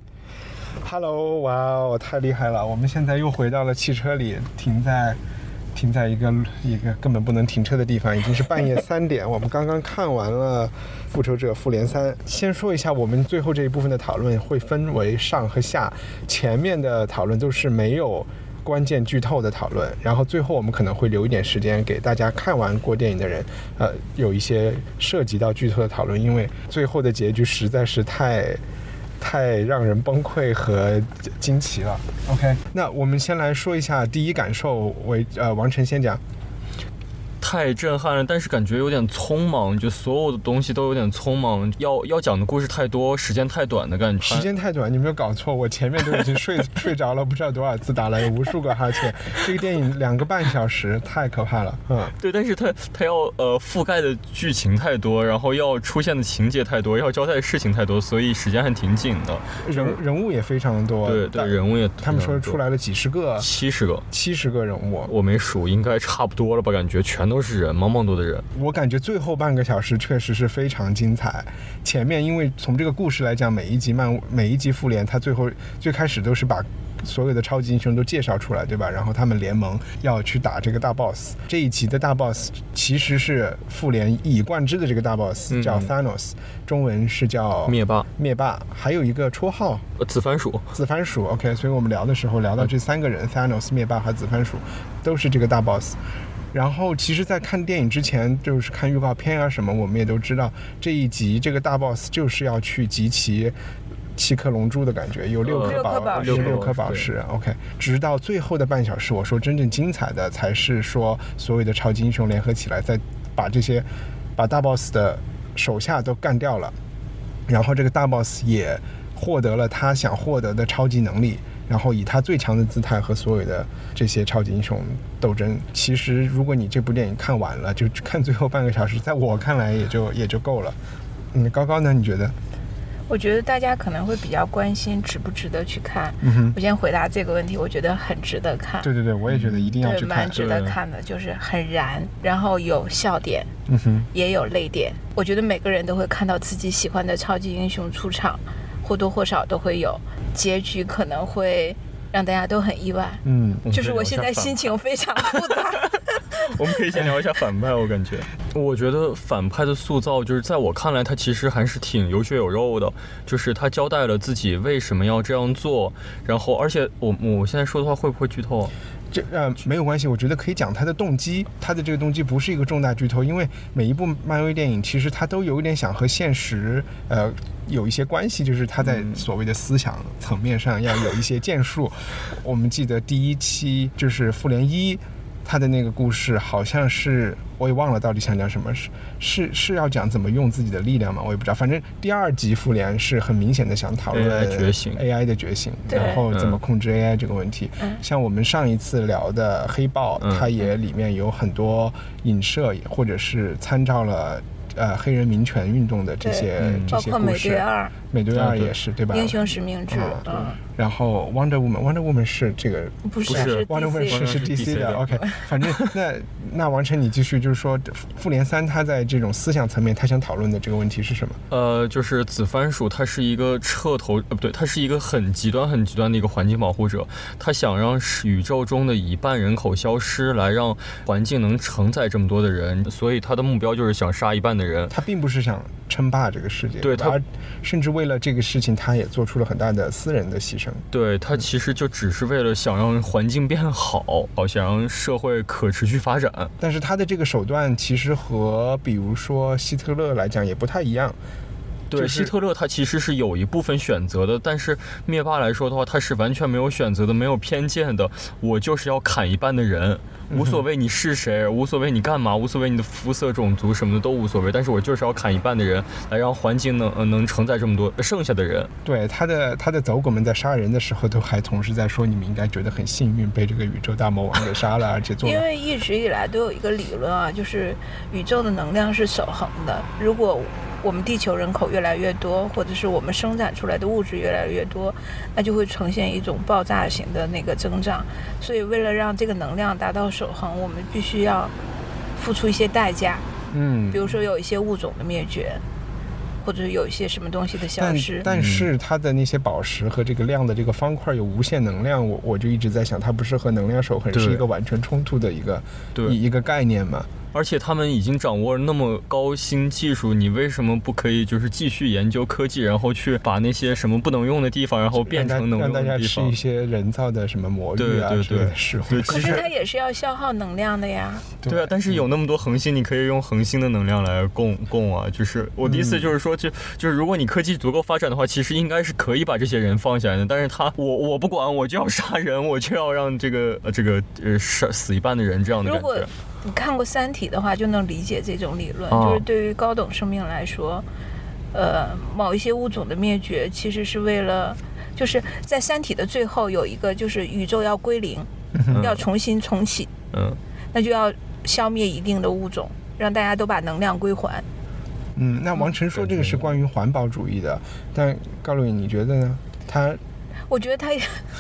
C: Hello， 哇哦，太厉害了！我们现在又回到了汽车里，停在停在一个根本不能停车的地方，已经是半夜3点。我们刚刚看完了《复仇者复联3》。先说一下，我们最后这一部分的讨论会分为上和下，前面的讨论都是没有关键剧透的讨论，然后最后我们可能会留一点时间给大家看完过电影的人，有一些涉及到剧透的讨论，因为最后的结局实在是太让人崩溃和惊奇了。 OK， 那我们先来说一下第一感受，王晨先讲。
E: 太震撼了，但是感觉有点匆忙，就所有的东西都有点匆忙，要讲的故事太多，时间太短的感觉。
C: 时间太短，你没有搞错，我前面都已经睡着了，不知道多少次，打了无数个哈欠。这个电影2个半小时，太可怕了。
E: 对，但是它要覆盖的剧情太多，然后要出现的情节太多，要交代的事情太多，所以时间还挺紧的。
C: 人物也非常多。
E: 对，人物也
C: 他们说出来了几十个，70个人物，
E: 我没数，应该差不多了吧？感觉全都是人，茫茫多的人。
C: 我感觉最后半个小时确实是非常精彩。前面因为从这个故事来讲，每一集复联，它最开始都是把所有的超级英雄都介绍出来，对吧？然后他们联盟要去打这个大 boss。这一集的大 boss 其实是复联一以贯之的这个大 boss，叫 Thanos，中文是叫灭霸，还有一个绰号
E: 紫番薯。
C: OK， 所以我们聊的时候聊到这3个人，Thanos、灭霸和紫番薯都是这个大 boss。然后其实在看电影之前，就是看预告片啊什么，我们也都知道这一集这个大 boss 就是要去集齐7颗龙珠的感觉，有6颗宝石。 OK， 直到最后的半小时，我说真正精彩的才是说所有的超级英雄联合起来，再把大 boss 的手下都干掉了，然后这个大 boss 也获得了他想获得的超级能力，然后以他最强的姿态和所有的这些超级英雄斗争。其实如果你这部电影看完了，就看最后半个小时，在我看来也就够了。高高呢？你觉得？
D: 我觉得大家可能会比较关心值不值得去看。我先回答这个问题，我觉得很值得看。
C: 对，我也觉得一定要去看，
D: 蛮值得看的，就是很燃，然后有笑点，也有泪点。我觉得每个人都会看到自己喜欢的超级英雄出场，或多或少都会有，结局可能会让大家都很意外。就是我现在心情非常复杂。
E: 我们可以先聊一下反派。我觉得反派的塑造，就是在我看来，他其实还是挺有血有肉的，就是他交代了自己为什么要这样做，然后而且我现在说的话会不会剧透？
C: 没有关系，我觉得可以讲他的动机。他的这个动机不是一个重大剧透，因为每一部漫威电影其实他都有一点想和现实有一些关系，就是他在所谓的思想层面上要有一些建树。我们记得第1期就是复联1，他的那个故事好像是我也忘了到底想讲什么，是要讲怎么用自己的力量吗？我也不知道。反正第2集复联是很明显的想讨论 AI 的觉醒，然后怎么控制 AI 这个问题。像我们上一次聊的黑豹，它也里面有很多影射或者是参照了黑人民权运动的这些故事，包括美队2也是，对吧？
D: 英雄使命制。
C: 然后 Wonder Woman 是这个
D: 不是
C: Wonder Woman 是 DC 的。OK， 反正那王晨你继续，就是说复联3他在这种思想层面他想讨论的这个问题是什么？
E: 就是紫番薯他是一个他是一个很极端的一个环境保护者，他想让宇宙中的1半人口消失，来让环境能承载这么多的人，所以他的目标就是想杀1半的人。
C: 他并不是想称霸这个世界，
E: 对，他
C: 甚至为了这个事情他也做出了很大的私人的牺牲。
E: 对，他其实就只是为了想让环境变好，想让社会可持续发展。
C: 但是他的这个手段其实和比如说希特勒来讲也不太一样。
E: 对，希特勒他其实是有一部分选择的，但是灭霸来说的话，他是完全没有选择的，没有偏见的。我就是要砍1半的人，无所谓你是谁，无所谓你干嘛，无所谓你的肤色、种族什么的都无所谓，但是我就是要砍1半的人，来让环境能承载这么多剩下的人。
C: 对，他的走狗们在杀人的时候，都还同时在说你们应该觉得很幸运，被这个宇宙大魔王给杀了，而且做了。
D: 因为一直以来都有一个理论啊，就是宇宙的能量是守恒的，如果我们地球人口越来越多，或者是我们生产出来的物质越来越多，那就会呈现一种爆炸型的那个增长。所以为了让这个能量达到守恒，我们必须要付出一些代价。比如说有一些物种的灭绝， 或者有一些什么东西的消失。
C: 但是它的那些宝石和这个亮的这个方块有无限能量，我就一直在想，它不是和能量守恒是一个完全冲突的一个概念吗？
E: 而且他们已经掌握了那么高新技术，你为什么不可以就是继续研究科技，然后去把那些什么不能用的地方，然后变成能用的地方？
C: 让大家吃一些人造的什么魔芋啊之类的食物。
D: 可是它也是要消耗能量的呀。
E: 对啊，但是有那么多恒星，你可以用恒星的能量来供啊。就是我的意思就是说，就是如果你科技足够发展的话，其实应该是可以把这些人放下来的。但是我不管，我就要杀人，我就要让这个死一半的人这样的感觉。
D: 如果你看过《三体》的话，就能理解这种理论，就是对于高等生命来说，某一些物种的灭绝其实是为了，就是在《三体》的最后有一个就是宇宙要归零，要重新重启，那就要消灭一定的物种，让大家都把能量归还。
C: 那王晨说这个是关于环保主义的，但高露颖你觉得呢？
D: 我觉得他也。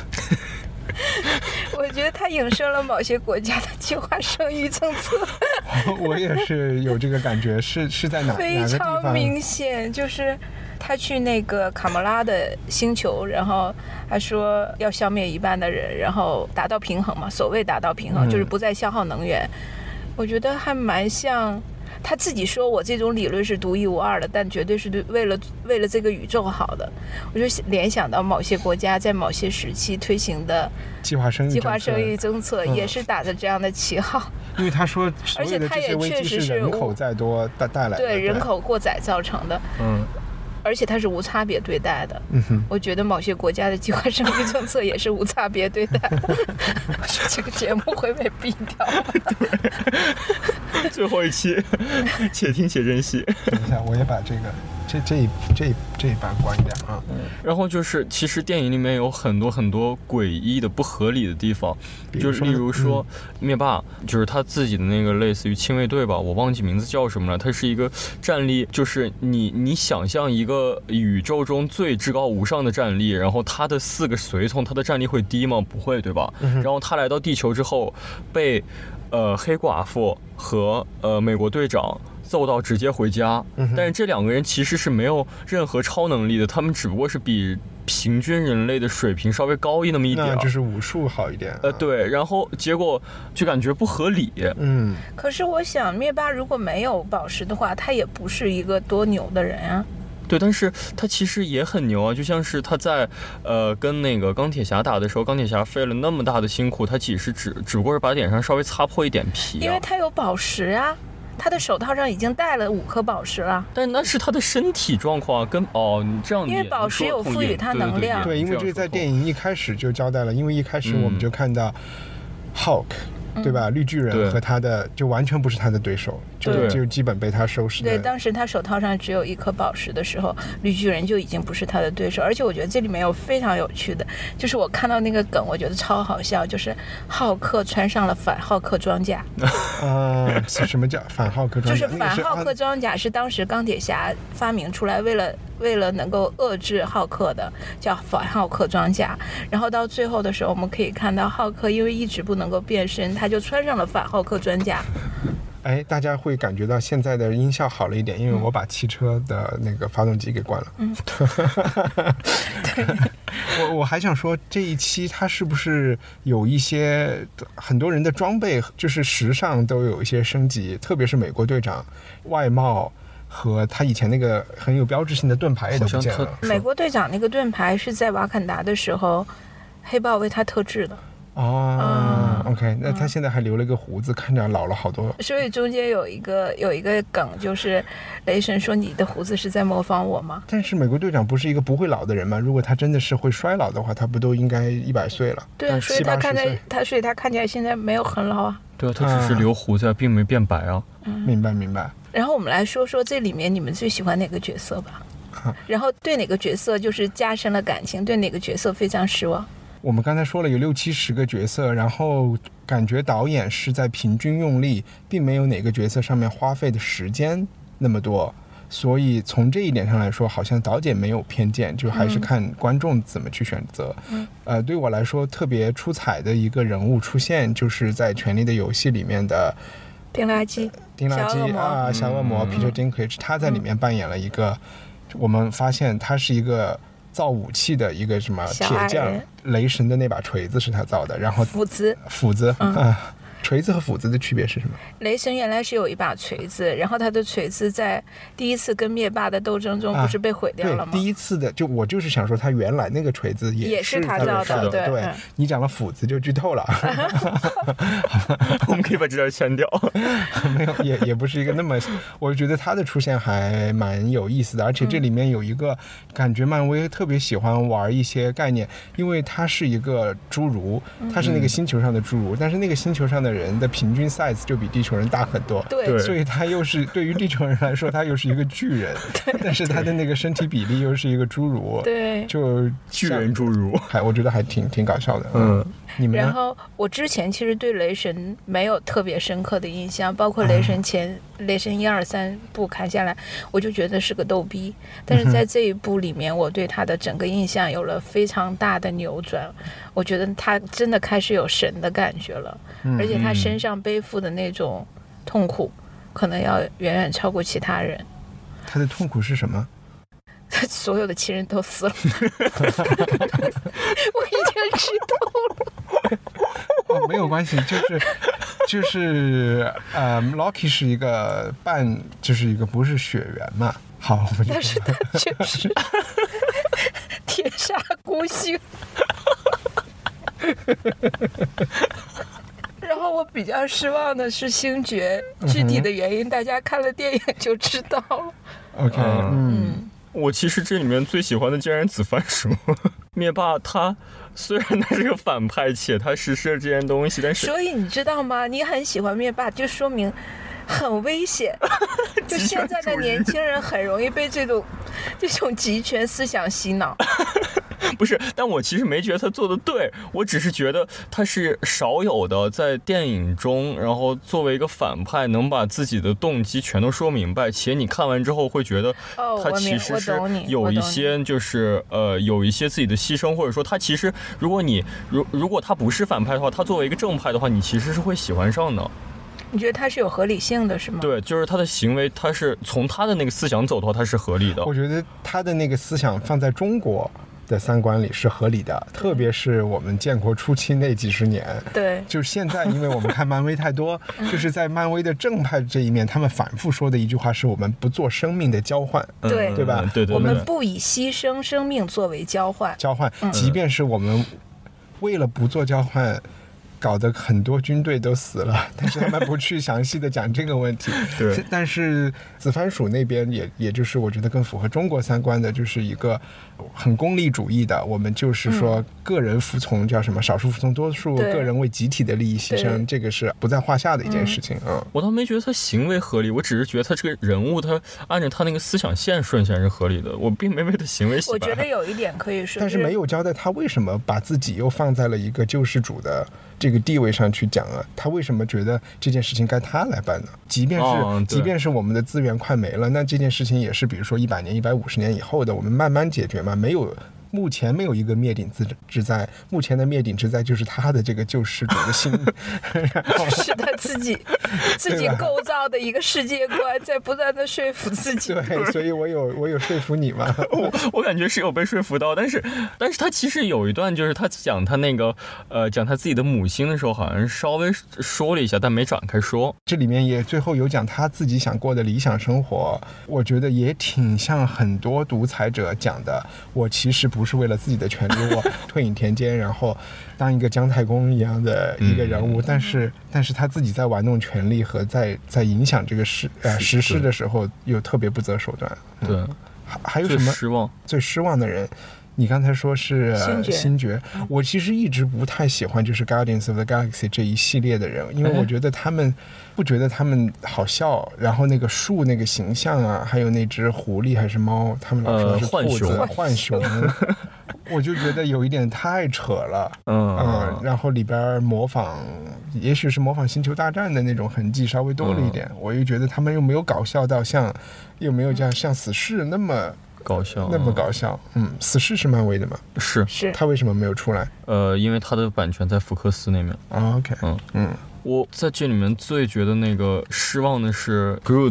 D: 我觉得它影射了某些国家的计划生育政策。
C: 我也是有这个感觉，是在哪个地方？
D: 非常明显，就是他去那个卡莫拉的星球，然后他说要消灭一半的人，然后达到平衡嘛。所谓达到平衡，就是不再消耗能源。我觉得还蛮像。他自己说我这种理论是独一无二的，但绝对是为了这个宇宙好的。我就联想到某些国家在某些时期推行的计划生育政策，也是打着这样的旗号。
C: 因为他说，所有的这些危机是人口再多带来的，
D: 对人口过载造成的。而且它是无差别对待的。我觉得某些国家的计划生育政策也是无差别对待。这个节目会被毙掉。
E: 最后一期，且听且珍惜。
C: 等一下，我也把这一版关掉啊。
E: 然后就是，其实电影里面有很多很多诡异的、不合理的地方，就是例如说，灭霸就是他自己的那个类似于亲卫队吧，我忘记名字叫什么了。它是一个战力，就是你想象一个宇宙中最至高无上的战力，然后他的4个随从，他的战力会低吗？不会，对吧？然后他来到地球之后，被黑寡妇和美国队长揍到直接回家，但是这2个人其实是没有任何超能力的，他们只不过是比平均人类的水平稍微高那么一点，
C: 那就是武术好一点。
E: 对，然后结果就感觉不合理。
D: 可是我想，灭霸如果没有宝石的话，他也不是一个多牛的人啊。
E: 对，但是他其实也很牛啊，就像是他在跟那个钢铁侠打的时候，钢铁侠费了那么大的辛苦，他其实只不过是把脸上稍微擦破一点皮
D: 因为他有宝石啊。他的手套上已经戴了5颗宝石了，
E: 但那是他的身体状况跟你这样，
D: 因为宝石有赋予他能量。
C: 对，因为这个在电影一开始就交代了，因为一开始我们就看到 Hulk。对吧？绿巨人和他的就完全不是他的对手，就基本被他收拾的。
D: 对，当时他手套上只有1颗宝石的时候，绿巨人就已经不是他的对手。而且我觉得这里面有非常有趣的，就是我看到那个梗，我觉得超好笑，就是浩克穿上了反浩克装甲。
C: 什么叫反浩克装甲？
D: 就是反浩克装甲是当时钢铁侠发明出来，为了能够遏制浩克的，叫反浩克装甲。然后到最后的时候，我们可以看到浩克因为一直不能够变身，他就穿上了反浩克装甲。
C: 大家会感觉到现在的音效好了一点，因为我把汽车的那个发动机给关了。我还想说，这一期它是不是有一些很多人的装备，就是时尚都有一些升级，特别是美国队长外貌和他以前那个很有标志性的盾牌也都不见了。
D: 美国队长那个盾牌是在瓦坎达的时候黑豹为他特制的。
C: OK， 那他现在还留了一个胡子，看着老了好多。
D: 所以中间有一个梗，就是雷神说你的胡子是在模仿我吗？
C: 但是美国队长不是一个不会老的人吗？如果他真的是会衰老的话，他不都应该100岁了？
D: 对啊，所以他看起来现在没有很老啊。
E: 对啊，他只是留胡子，并没变白啊。
C: 明白。
D: 然后我们来说说这里面你们最喜欢哪个角色吧。然后对哪个角色就是加深了感情，对哪个角色非常失望。
C: 我们刚才说了有60-70个角色，然后感觉导演是在平均用力，并没有哪个角色上面花费的时间那么多，所以从这一点上来说，好像导演没有偏见，就还是看观众怎么去选择。对我来说特别出彩的一个人物出现，就是在《权力的游戏》里面的
D: 丁垃圾
C: 小恶魔Peter Dinklage，他在里面扮演了一个我们发现他是一个造武器的一个什么铁匠，雷神的那把锤子是他造的，然后斧子锤子和斧子的区别是什么？
D: 雷神原来是有一把锤子，然后他的锤子在第一次跟灭霸的斗争中不是被毁掉了吗？
C: 对，第一次的我就是想说，他原来那个锤子
D: 也是他
C: 造
D: 的，
C: 对。你讲了斧子就剧透了，
E: 我们可以把这段删掉。
C: 没有，也不是一个那么，我觉得他的出现还蛮有意思的，而且这里面有一个感觉，漫威特别喜欢玩一些概念，因为他是一个侏儒，他是那个星球上的侏儒，但是那个星球上的人的平均 size 就比地球人大很多，
D: 对，
C: 所以他又是对于地球人来说，他又是一个巨人，但是他的那个身体比例又是一个侏儒，
D: 对，
C: 就
E: 巨人侏儒，
C: 我觉得还挺搞笑的。你们呢？
D: 然后我之前其实对雷神没有特别深刻的印象，包括雷神前雷神1、2、3部看下来，我就觉得是个逗逼，但是在这一部里面，我对他的整个印象有了非常大的扭转，我觉得他真的开始有神的感觉了，而且他身上背负的那种痛苦可能要远远超过其他人。
C: 他的痛苦是什么？
D: 所有的亲人都死了。我已经知道了。
C: 没有关系，就是Loki 是一个就是一个不是血缘嘛。好，
D: 但是他就是铁砂孤星。然后我比较失望的是星爵，具体的原因大家看了电影就知道了。
C: OK，
E: 我其实这里面最喜欢的竟然是紫番薯。灭霸他虽然他是个反派，且他实施了这件东西，但是
D: 所以你知道吗？你很喜欢灭霸，就说明很危险。就现在的年轻人很容易被这种极权思想洗脑。
E: 不是，但我其实没觉得他做的对，我只是觉得他是少有的在电影中，然后作为一个反派能把自己的动机全都说明白，且你看完之后会觉得他其实是有一些就是有一些自己的牺牲，或者说他其实如果他不是反派的话，他作为一个正派的话，你其实是会喜欢上的。
D: 你觉得他是有合理性的是吗？
E: 对，就是他的行为，他是从他的那个思想走的话，他是合理的。
C: 我觉得他的那个思想放在中国的三观里是合理的，特别是我们建国初期那几十年。
D: 对，
C: 就是现在，因为我们看漫威太多，就是在漫威的正派这一面，他们反复说的一句话是我们不做生命的交换，对吧？
E: 对，
D: 我们不以牺牲生命作为交换，
C: 即便是我们为了不做交换，搞得很多军队都死了，但是他们不去详细的讲这个问题。
E: 对，
C: 但是紫番薯那边也就是我觉得更符合中国三观的，就是一个很功利主义的，我们就是说个人服从叫什么少数服从多数，个人为集体的利益牺牲，这个是不在话下的一件事情。
E: 我倒没觉得他行为合理，我只是觉得他这个人物他按照他那个思想线顺下来是合理的，我并没为他行为洗白。
D: 我觉得有一点可以说，
C: 但是没有交代他为什么把自己又放在了一个救世主的这个地位上去讲啊，他为什么觉得这件事情该他来办呢？即便是我们的资源快没了，那这件事情也是比如说100年、150年以后的，我们慢慢解决嘛，目前没有一个灭顶之灾，目前的灭顶之灾就是他的这个救世主的心，
D: 是他自己构造的一个世界观，在不断的说服自己。
C: 对，所以我有说服你吗？
E: 我感觉是有被说服到，但是他其实有一段就是他讲他那个讲他自己的母亲的时候，好像稍微说了一下，但没展开说。
C: 这里面也最后有讲他自己想过的理想生活，我觉得也挺像很多独裁者讲的，我其实不是为了自己的权利，我退隐田间，然后当一个姜太公一样的一个人物，但是他自己在玩弄权力和在影响这个实施的时候又特别不择手段。
E: 对，
C: 还有什么最失望的人？你刚才说是星爵，我其实一直不太喜欢就是 Guardians of the Galaxy 这一系列的人，因为我觉得不觉得他们好笑，然后那个树那个形象啊，还有那只狐狸还是猫，他们老说是兔子浣熊我就觉得有一点太扯了。然后里边模仿，也许是模仿星球大战的那种痕迹稍微多了一点，我又觉得他们又没有搞笑到又没有像死侍那么搞笑。死侍是漫威的吗？
E: 是。
C: 他为什么没有出来？
E: 因为他的版权在福克斯那边。
C: OK。
E: 我在这里面最觉得那个失望的是 Groot。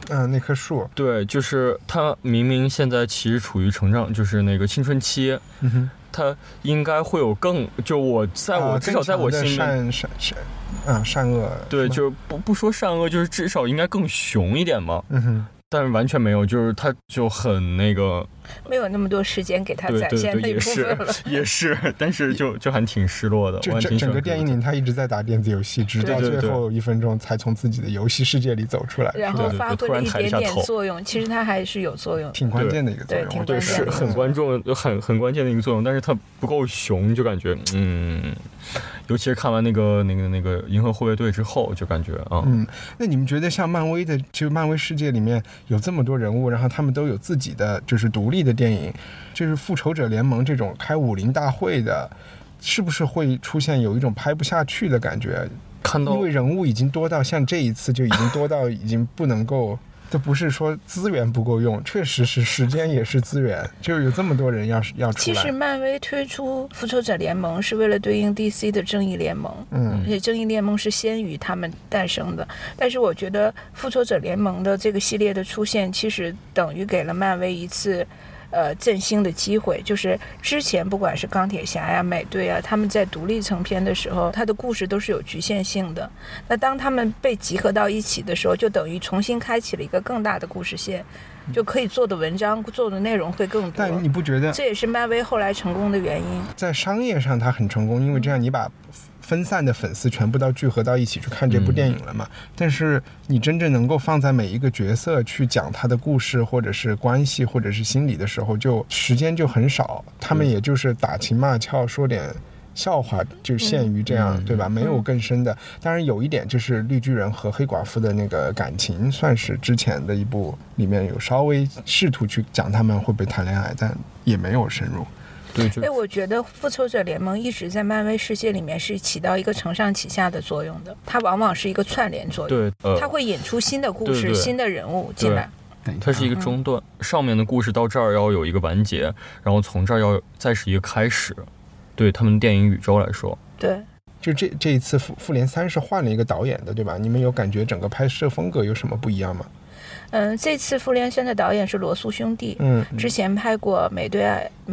C: 那棵树，
E: 对，就是他明明现在其实处于成长，就是那个青春期，他应该会有就我至少在我心里
C: 善恶，
E: 对，就是不说善恶，就是至少应该更熊一点嘛。但是完全没有，就是他就很那个，
D: 没有那么多时间给他展现那一部分了。
E: 也是，但是就还挺失落的。
C: 整个电影里他一直在打电子游戏，直到最后1分钟才从自己的游戏世界里走出来，
D: 然后发挥了一点点作用。其实他还是有作用，
C: 挺关键的一个作用。
E: 对，是很关键的一个作用，但是他不够熊，就感觉尤其是看完那个银河护卫队之后，就感觉
C: 那你们觉得像漫威的，就漫威世界里面有这么多人物，然后他们都有自己的就是独立的电影，就是复仇者联盟这种开武林大会的，是不是会出现有一种拍不下去的感觉？因为人物已经多到像这一次就已经多到已经不能够。这不是说资源不够用，确实是时间也是资源，就有这么多人要出来。
D: 其实漫威推出复仇者联盟是为了对应 DC 的正义联盟，而且正义联盟是先于他们诞生的。但是我觉得复仇者联盟的这个系列的出现，其实等于给了漫威一次振兴的机会。就是之前不管是钢铁侠呀、美队啊，他们在独立成片的时候，他的故事都是有局限性的。那当他们被集合到一起的时候，就等于重新开启了一个更大的故事线，就可以做的文章、做的内容会更多。
C: 但你不觉得
D: 这也是漫威后来成功的原因？
C: 在商业上它很成功，因为这样你把分散的粉丝全部都聚合到一起去看这部电影了嘛。但是你真正能够放在每一个角色去讲他的故事或者是关系或者是心理的时候，就时间就很少，他们也就是打情骂俏说点笑话就限于这样，对吧？没有更深的。当然有一点就是绿巨人和黑寡妇的那个感情，算是之前的一部里面有稍微试图去讲他们会不会谈恋爱，但也没有深入。
D: 对，我觉得复仇者联盟一直在漫威世界里面是起到一个承上启下的作用的，它往往是一个串联作用。对，它会引出新的故事、新的人物进来。
E: 它是一个中段，上面的故事到这儿要有一个完结，然后从这儿要再是一个开始。对他们电影宇宙来说，
D: 对，
C: 就这一次复联3是换了一个导演的，对吧？你们有感觉整个拍摄风格有什么不一样吗？
D: 这次复联3的导演是罗素兄弟，之前拍过美队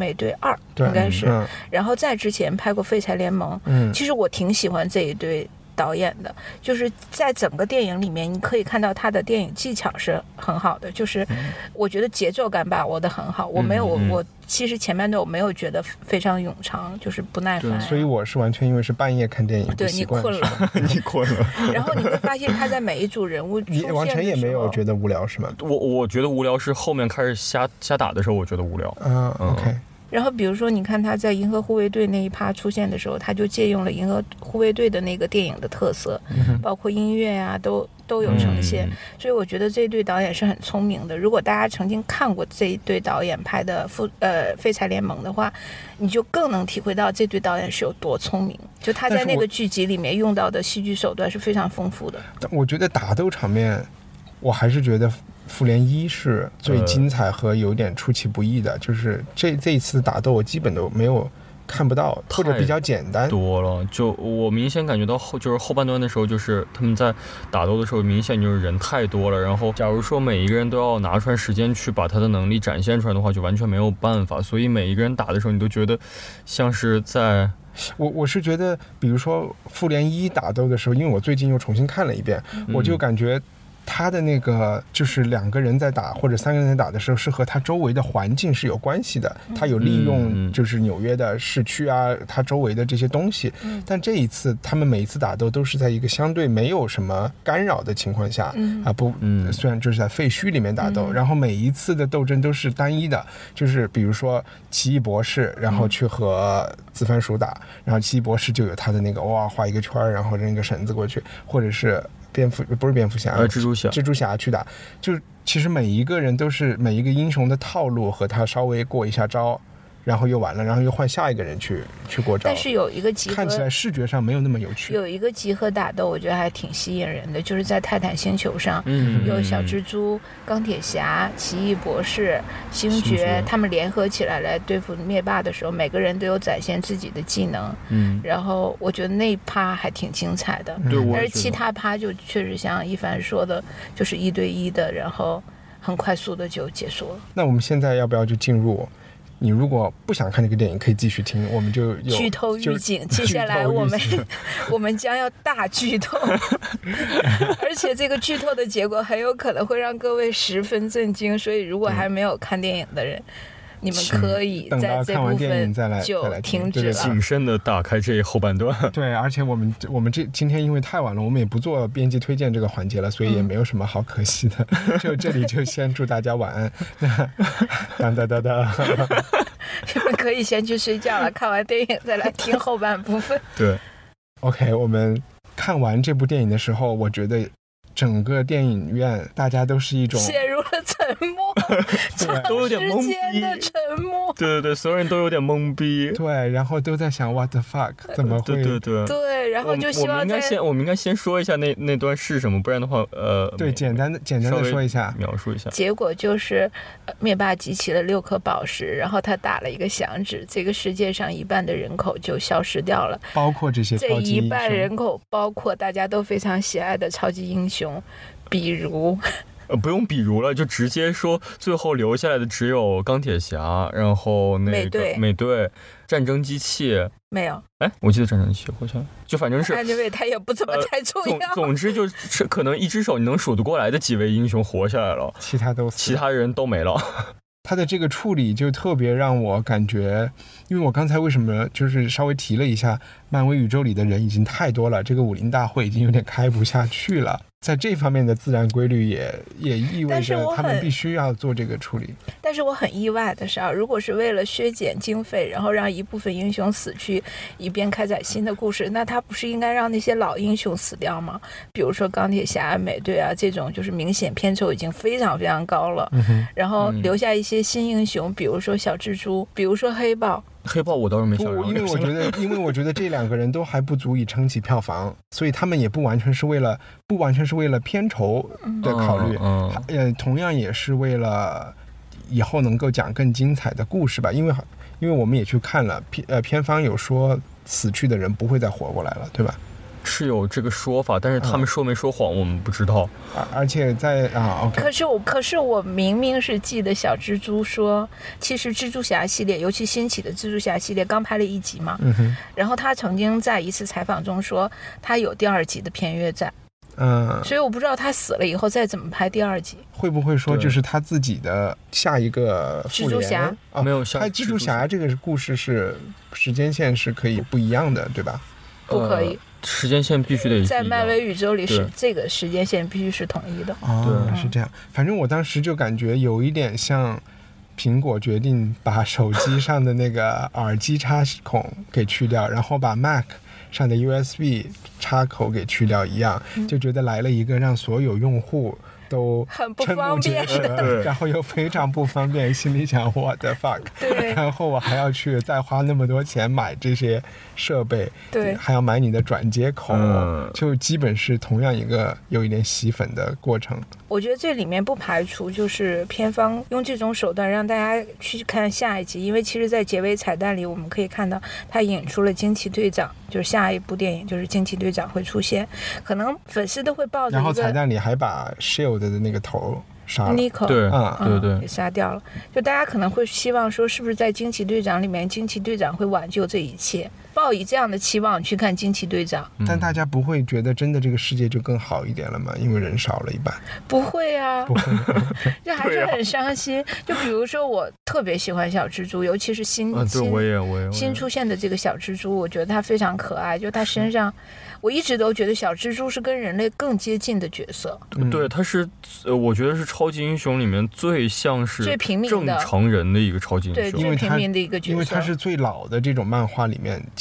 D: 2，应该是，然后再之前拍过废柴联盟，其实我挺喜欢这一对导演的，就是在整个电影里面你可以看到他的电影技巧是很好的，就是我觉得节奏感把握的很好，我其实前半段我没有觉得非常冗长，就是不耐烦。
C: 所以我是完全因为是半夜看电影，
D: 对，你困了，
C: 你困了。
D: 然后你会发现他在每一组人物出现的时候，
C: 你完全也没有觉得无聊是吗？
E: 我觉得无聊是后面开始瞎打的时候，我觉得无聊。
C: OK。
D: 然后比如说你看他在银河护卫队那一趴出现的时候，他就借用了银河护卫队的那个电影的特色，包括音乐啊都有呈现，所以我觉得这一对导演是很聪明的。如果大家曾经看过这一对导演拍的废柴联盟的话，你就更能体会到这对导演是有多聪明，就他在那个剧集里面用到的戏剧手段是非常丰富的。
C: 我觉得打斗场面我还是觉得复联1是最精彩和有点出其不意的，就是这一次打斗我基本都没有看不到，或者比较简单
E: 多了。就我明显感觉到就是后半段的时候，就是他们在打斗的时候明显就是人太多了，然后假如说每一个人都要拿出来时间去把他的能力展现出来的话，就完全没有办法。所以每一个人打的时候你都觉得像是在
C: 我是觉得比如说复联1打斗的时候，因为我最近又重新看了一遍，我就感觉他的那个就是2个人在打或者3个人在打的时候是和他周围的环境是有关系的，他有利用就是纽约的市区啊，他周围的这些东西，但这一次他们每一次打斗都是在一个相对没有什么干扰的情况下，虽然就是在废墟里面打斗，然后每一次的斗争都是单一的，就是比如说奇异博士然后去和紫番薯打，然后奇异博士就有他的那个画一个圈然后扔个绳子过去，或者是不是蝙蝠侠，蜘蛛侠去打，就其实每一个人都是每一个英雄的套路和他稍微过一下招， 然后又完了，然后又换下一个人去过招。
D: 但是有一个集合，
C: 看起来视觉上没有那么有趣。
D: 有一个集合打斗，我觉得还挺吸引人的，就是在泰坦星球上，有小蜘蛛、钢铁侠、奇异博士、星爵，他们联合起来对付灭霸的时候，每个人都有展现自己的技能。然后我觉得那一趴还挺精彩的。但是其他趴就确实像一凡说的，就是1对1的，然后很快速的就结束了。
C: 那我们现在要不要就进入？你如果不想看这个电影，可以继续听，我们就有
D: 剧透预警。接下来我们将要大剧透，而且这个剧透的结果很有可能会让各位十分震惊。所以如果还没有看电影的人，你们可以在这部分就停止了，
E: 谨慎的打开这后半段。
C: 对，而且我们今天因为太晚了，我们也不做编辑推荐这个环节了，所以也没有什么好可惜的。就这里就先祝大家晚安。当当当当。
D: 你们可以先去睡觉了，看完电影再来听后半部分。
E: 对
C: ，OK， 我们看完这部电影的时候，我觉得整个电影院大家都是一种
D: 陷入了沉默，
E: 都有点懵逼
D: 的沉默。
E: 对，所有人都有点懵逼。
C: 对，然后都在想 What the fuck， 怎么会？
D: 对，然后就希望
E: 我们应该先说一下那段是什么，不然的话，
C: 对，简单的说一下，
E: 描述一下。
D: 结果就是灭霸集齐了6颗宝石，然后他打了一个响指，这个世界上一半的人口就消失掉了，
C: 包括这些超级英雄。
D: 这一半人口包括大家都非常喜爱的超级英雄，比如。
E: 不用比如了，就直接说最后留下来的只有钢铁侠，然后那个美队、战争机器
D: 没有。
E: 我记得战争机器活下来，就反正是
D: 他也不怎么太重要。
E: 总之就是可能一只手你能数得过来的几位英雄活下来了，其他人都没了。
C: 他的这个处理就特别让我感觉，因为我刚才为什么就是稍微提了一下，漫威宇宙里的人已经太多了，这个武林大会已经有点开不下去了。在这方面的自然规律也意味着他们必须要做这个处理。
D: 但是我很意外的是如果是为了削减经费，然后让一部分英雄死去，以便开展新的故事，那他不是应该让那些老英雄死掉吗？比如说钢铁侠、美队这种就是明显片酬已经非常非常高了，然后留下一些新英雄，比如说小蜘蛛，比如说黑豹
E: 我倒是没想到，
C: 因为我觉得这2个人都还不足以撑起票房，所以他们也不完全是为了片酬的考虑，同样也是为了以后能够讲更精彩的故事吧。因为我们也去看了片方有说死去的人不会再活过来了，对吧？
E: 是有这个说法，但是他们说没说谎我们不知道。
C: 而且在OK。
D: 可是我明明是记得小蜘蛛说，其实蜘蛛侠系列，尤其新起的蜘蛛侠系列刚拍了1集嘛，然后他曾经在一次采访中说他有第2集的片约在。所以我不知道他死了以后再怎么拍第2集，
C: 会不会说就是他自己的下一个
D: 蜘蛛侠
E: 没有
C: 拍蜘蛛侠这个故事是时间线是可以不一样的，对吧？
D: 不可以，
E: 时间线必须得
D: 在漫威宇宙里是这个时间线必须是统一的。
C: 对，是这样。反正我当时就感觉有一点像苹果决定把手机上的那个耳机插孔给去掉，然后把 Mac 上的 USB 插口给去掉一样，就觉得来了一个让所有用户都
D: 很不方便的，
C: 然后又非常不方便，心里想我的 fuck， 然后我还要去再花那么多钱买这些设备，
D: 对，
C: 还要买你的转接口，就基本是同样一个有一点洗粉的过程。
D: 我觉得这里面不排除就是片方用这种手段让大家去看下一集，因为其实在结尾彩蛋里我们可以看到他引出了惊奇队长，就是下一部电影就是惊奇队长会出现，可能粉丝都会抱着一个，
C: 然后彩蛋里还把 Shield 的那个头杀了
D: Nico，
E: 对
D: 给杀掉了。就大家可能会希望说是不是在惊奇队长里面惊奇队长会挽救这一切，抱以这样的期望去看惊奇队长。
C: 但大家不会觉得真的这个世界就更好一点了吗？因为人少了一半。
D: 不会啊，
C: 不会
D: 这还是很伤心。就比如说我特别喜欢小蜘蛛，尤其是新出现的这个小蜘蛛，我觉得它非常可爱，就它身上我一直都觉得小蜘蛛是跟人类更接近的角色。
E: 对，它是我觉得是超级英雄里面最像是
D: 最平民的
E: 正常人的一个超级英雄，
D: 对，最平民的一个角色，
C: 因为它是最老的这种漫画里面讲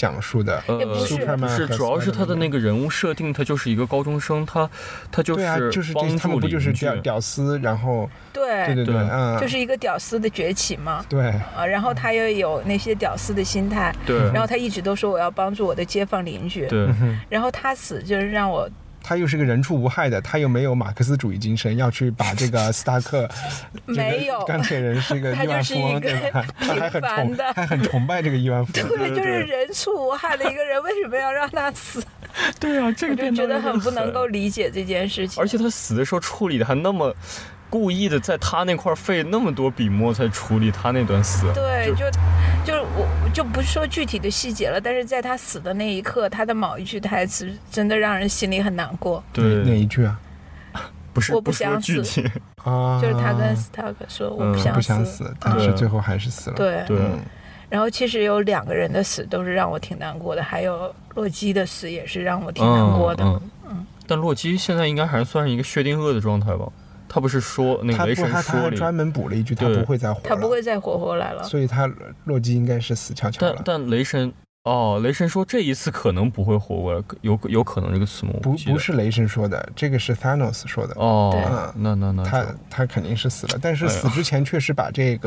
C: 讲述的。
D: 也不是
C: Superman
E: 是主要是他的那个人物设定，他就是一个高中生，他就是
C: 对啊，就是
E: 帮助
C: 他们不就是
E: 邻居
C: 屌丝，然后
D: 对
C: 对，
D: 就是一个屌丝的崛起嘛。
C: 对
D: 啊，然后他又有那些屌丝的心态，
E: 对，
D: 然后他一直都说我要帮助我的街坊邻居，
E: 对，
D: 然后他死就是让我。
C: 他又是个人畜无害的，他又没有马克思主义精神，要去把这个斯塔克
D: 没有
C: 钢铁人是个亿万富翁，对吧？他还很崇拜这个亿万富翁，
D: 对，就是人畜无害的一个人，为什么要让他死？
E: 对啊，这个
D: 我就觉得很不能够理解这件事情。
E: 而且他死的时候处理的还那么。故意的在他那块费那么多笔墨才处理他那段死，
D: 对，就是我就不说具体的细节了，但是在他死的那一刻，他的某一句台词真的让人心里很难过。
C: 对，哪一句啊？
E: 不是
D: 我不想死
C: 啊，
D: 就是他跟斯塔克说我
C: 不想死，但是最后还是死了。
D: 对
E: 对。
D: 然后其实有2个人的死都是让我挺难过的，还有洛基的死也是让我挺难过的。
E: 但洛基现在应该还算是一个薛定谔的状态吧？他不是说那个雷神说
C: 他专门补了一句，他不会再活了，
D: 他不会再活回来了，
C: 所以他洛基应该是死翘翘了。
E: 但雷神说这一次可能不会活过来，有可能这个词幕
C: 不是雷神说的，这个是 Thanos 说的。
E: 那
C: 他肯定是死了，但是死之前确实把这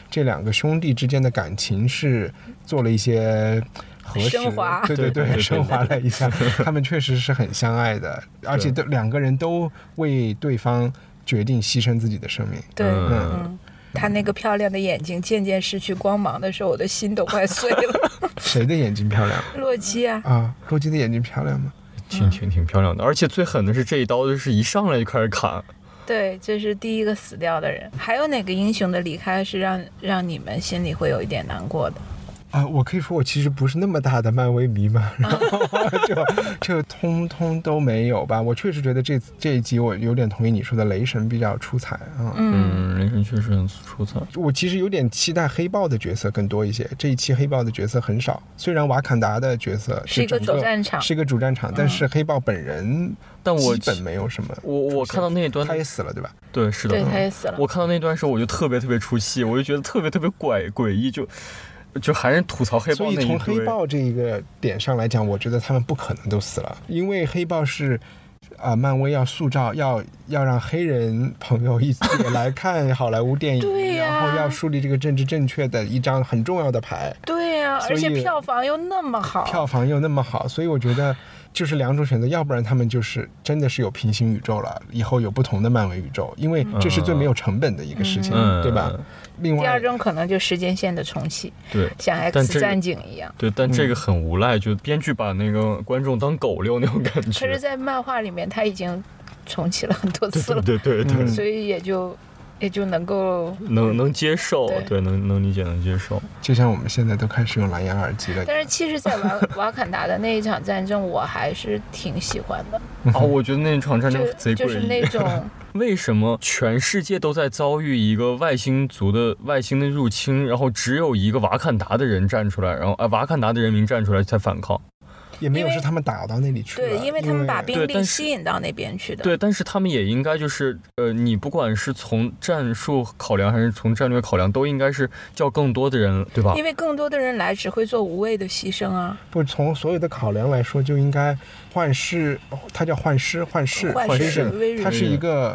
C: 2个兄弟之间的感情是做了一些
D: 升华，
C: 对，升华了一下。他们确实是很相爱的，而且2个人都为对方决定牺牲自己的生命。
D: 对，他那个漂亮的眼睛渐渐失去光芒的时候，我的心都快碎了。
C: 谁的眼睛漂亮？
D: 洛基啊！
C: 洛基的眼睛漂亮吗？
E: 挺漂亮的，而且最狠的是这一刀就是一上来就开始砍。
D: 对，这是第一个死掉的人。还有哪个英雄的离开是让你们心里会有一点难过的？
C: 我可以说我其实不是那么大的漫威迷嘛，然后就通通都没有吧。我确实觉得这一集我有点同意你说的，雷神比较出彩啊。
E: 雷神确实很出彩。
C: 我其实有点期待黑豹的角色更多一些，这一期黑豹的角色很少。虽然瓦坎达的角色
D: 是一个主战场，
C: 但是黑豹本人基本没有什么。
E: 我看到那段
C: 他也死了对吧？
E: 对，是的，
D: 对，他也死了。
E: 我看到那段时候我就特别出戏，我就觉得特别诡异，就还是吐槽黑豹那一堆。
C: 所以从黑豹这个点上来讲，我觉得他们不可能都死了，因为黑豹是漫威要塑造，要让黑人朋友一起来看好莱坞电影，
D: 对
C: 然后要树立这个政治正确的一张很重要的牌。
D: 对呀，而且票房又那么好，
C: 所以我觉得就是2种选择，要不然他们就是真的是有平行宇宙了，以后有不同的漫威宇宙，因为这是最没有成本的一个事情，对吧？另外，
D: 第2种可能就时间线的重启，
E: 对，
D: 像 X 战警一样。
E: 对，但这个很无赖，就编剧把那个观众当狗遛那种感觉。
D: 可是，在漫画里面他已经重启了很多次了，
E: 对，
D: 所以也就能够
E: 能接受，对，能理解，能接受。
C: 就像我们现在都开始用蓝牙耳机了。
D: 但是其实，在瓦坎达的那一场战争，我还是挺喜欢的。
E: 我觉得那场战争贼诡异，
D: 就是那种
E: 为什么全世界都在遭遇一个外星的入侵，然后只有一个瓦坎达的人站出来，然后瓦坎达的人民站出来才反抗？
C: 也没有是他们打到那里去了，
D: 对，因为他们把兵力吸引到那边去的。
E: 对，但是他们也应该就是你不管是从战术考量还是从战略考量，都应该是叫更多的人，对吧？
D: 因为更多的人来只会做无谓的牺牲啊。
C: 不，从所有的考量来说，就应该幻视，它叫幻视，它是一个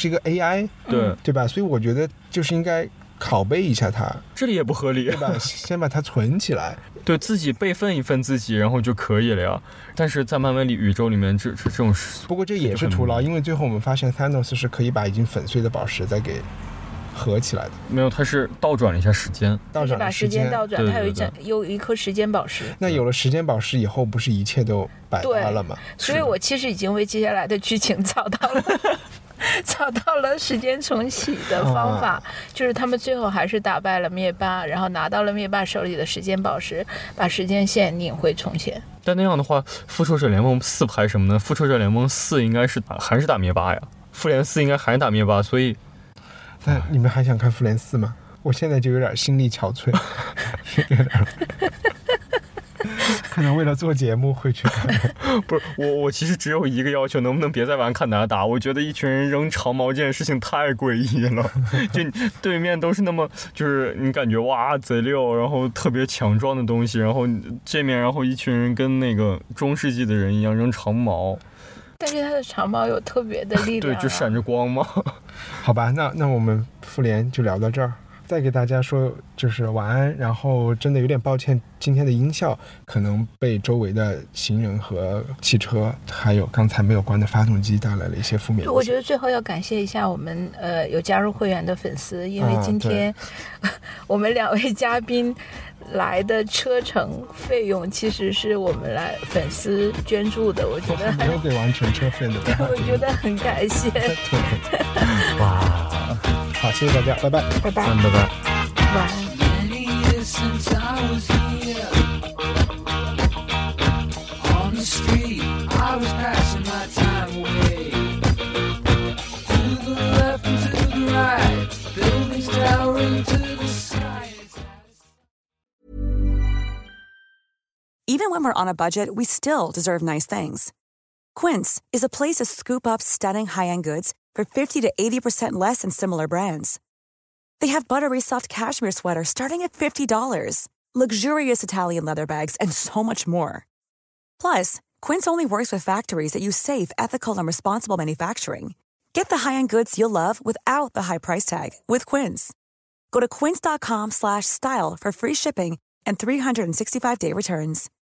C: AI， 对吧？所以我觉得就是应该拷贝一下它，
E: 这里也不合理，
C: 对吧？先把它存起来，
E: 对自己备份一份自己，然后就可以了呀。但是在漫威宇宙里面，这种，
C: 不过这也是徒劳，因为最后我们发现 Thanos 是可以把已经粉碎的宝石再给合起来的。
E: 没有，他是倒转了一下时间，
D: 把时间倒转，它有一颗时间宝石。
C: 那有了时间宝石以后，不是一切都百搭了吗？
D: 所以我其实已经为接下来的剧情找到了时间重启的方法，就是他们最后还是打败了灭霸，然后拿到了灭霸手里的时间宝石，把时间线拧回从前。
E: 但那样的话，复仇者联盟4拍什么呢？复仇者联盟4应该是还是打灭霸呀，复联4应该还是打灭霸，所以
C: 那你们还想看复联4吗？我现在就有点心力憔悴。 可能为了做节目会去看。
E: 不是我其实只有一个要求，能不能别再玩坎达达？我觉得一群人扔长矛这件事情太诡异了，就对面都是那么就是你感觉哇贼溜，然后特别强壮的东西，然后这面然后一群人跟那个中世纪的人一样扔长矛。
D: 但是他的长矛有特别的力量、
E: 对，就闪着光嘛。
C: 好吧，那我们妇联就聊到这儿。再给大家说就是晚安，然后真的有点抱歉，今天的音效可能被周围的行人和汽车还有刚才没有关的发动机带来了一些负面影响。
D: 我觉得最后要感谢一下我们有加入会员的粉丝，因为今天、我们2位嘉宾来的车程费用其实是我们来粉丝捐助的，我觉得
C: 没有给完乘车费的，
D: 我觉得很感谢。
E: 哇，
C: 好，谢谢大家，拜拜，
D: 拜拜，
E: 拜拜，
D: 晚安。
F: Even when we're on a budget, we still deserve nice things. Quince is a place to scoop up stunning high-end goods for 50 to 80% less than similar brands. They have buttery soft cashmere sweaters starting at $50, luxurious Italian leather bags, and so much more. Plus, Quince only works with factories that use safe, ethical, and responsible manufacturing. Get the high-end goods you'll love without the high price tag with Quince. Go to quince.com/style for free shipping and 365-day returns.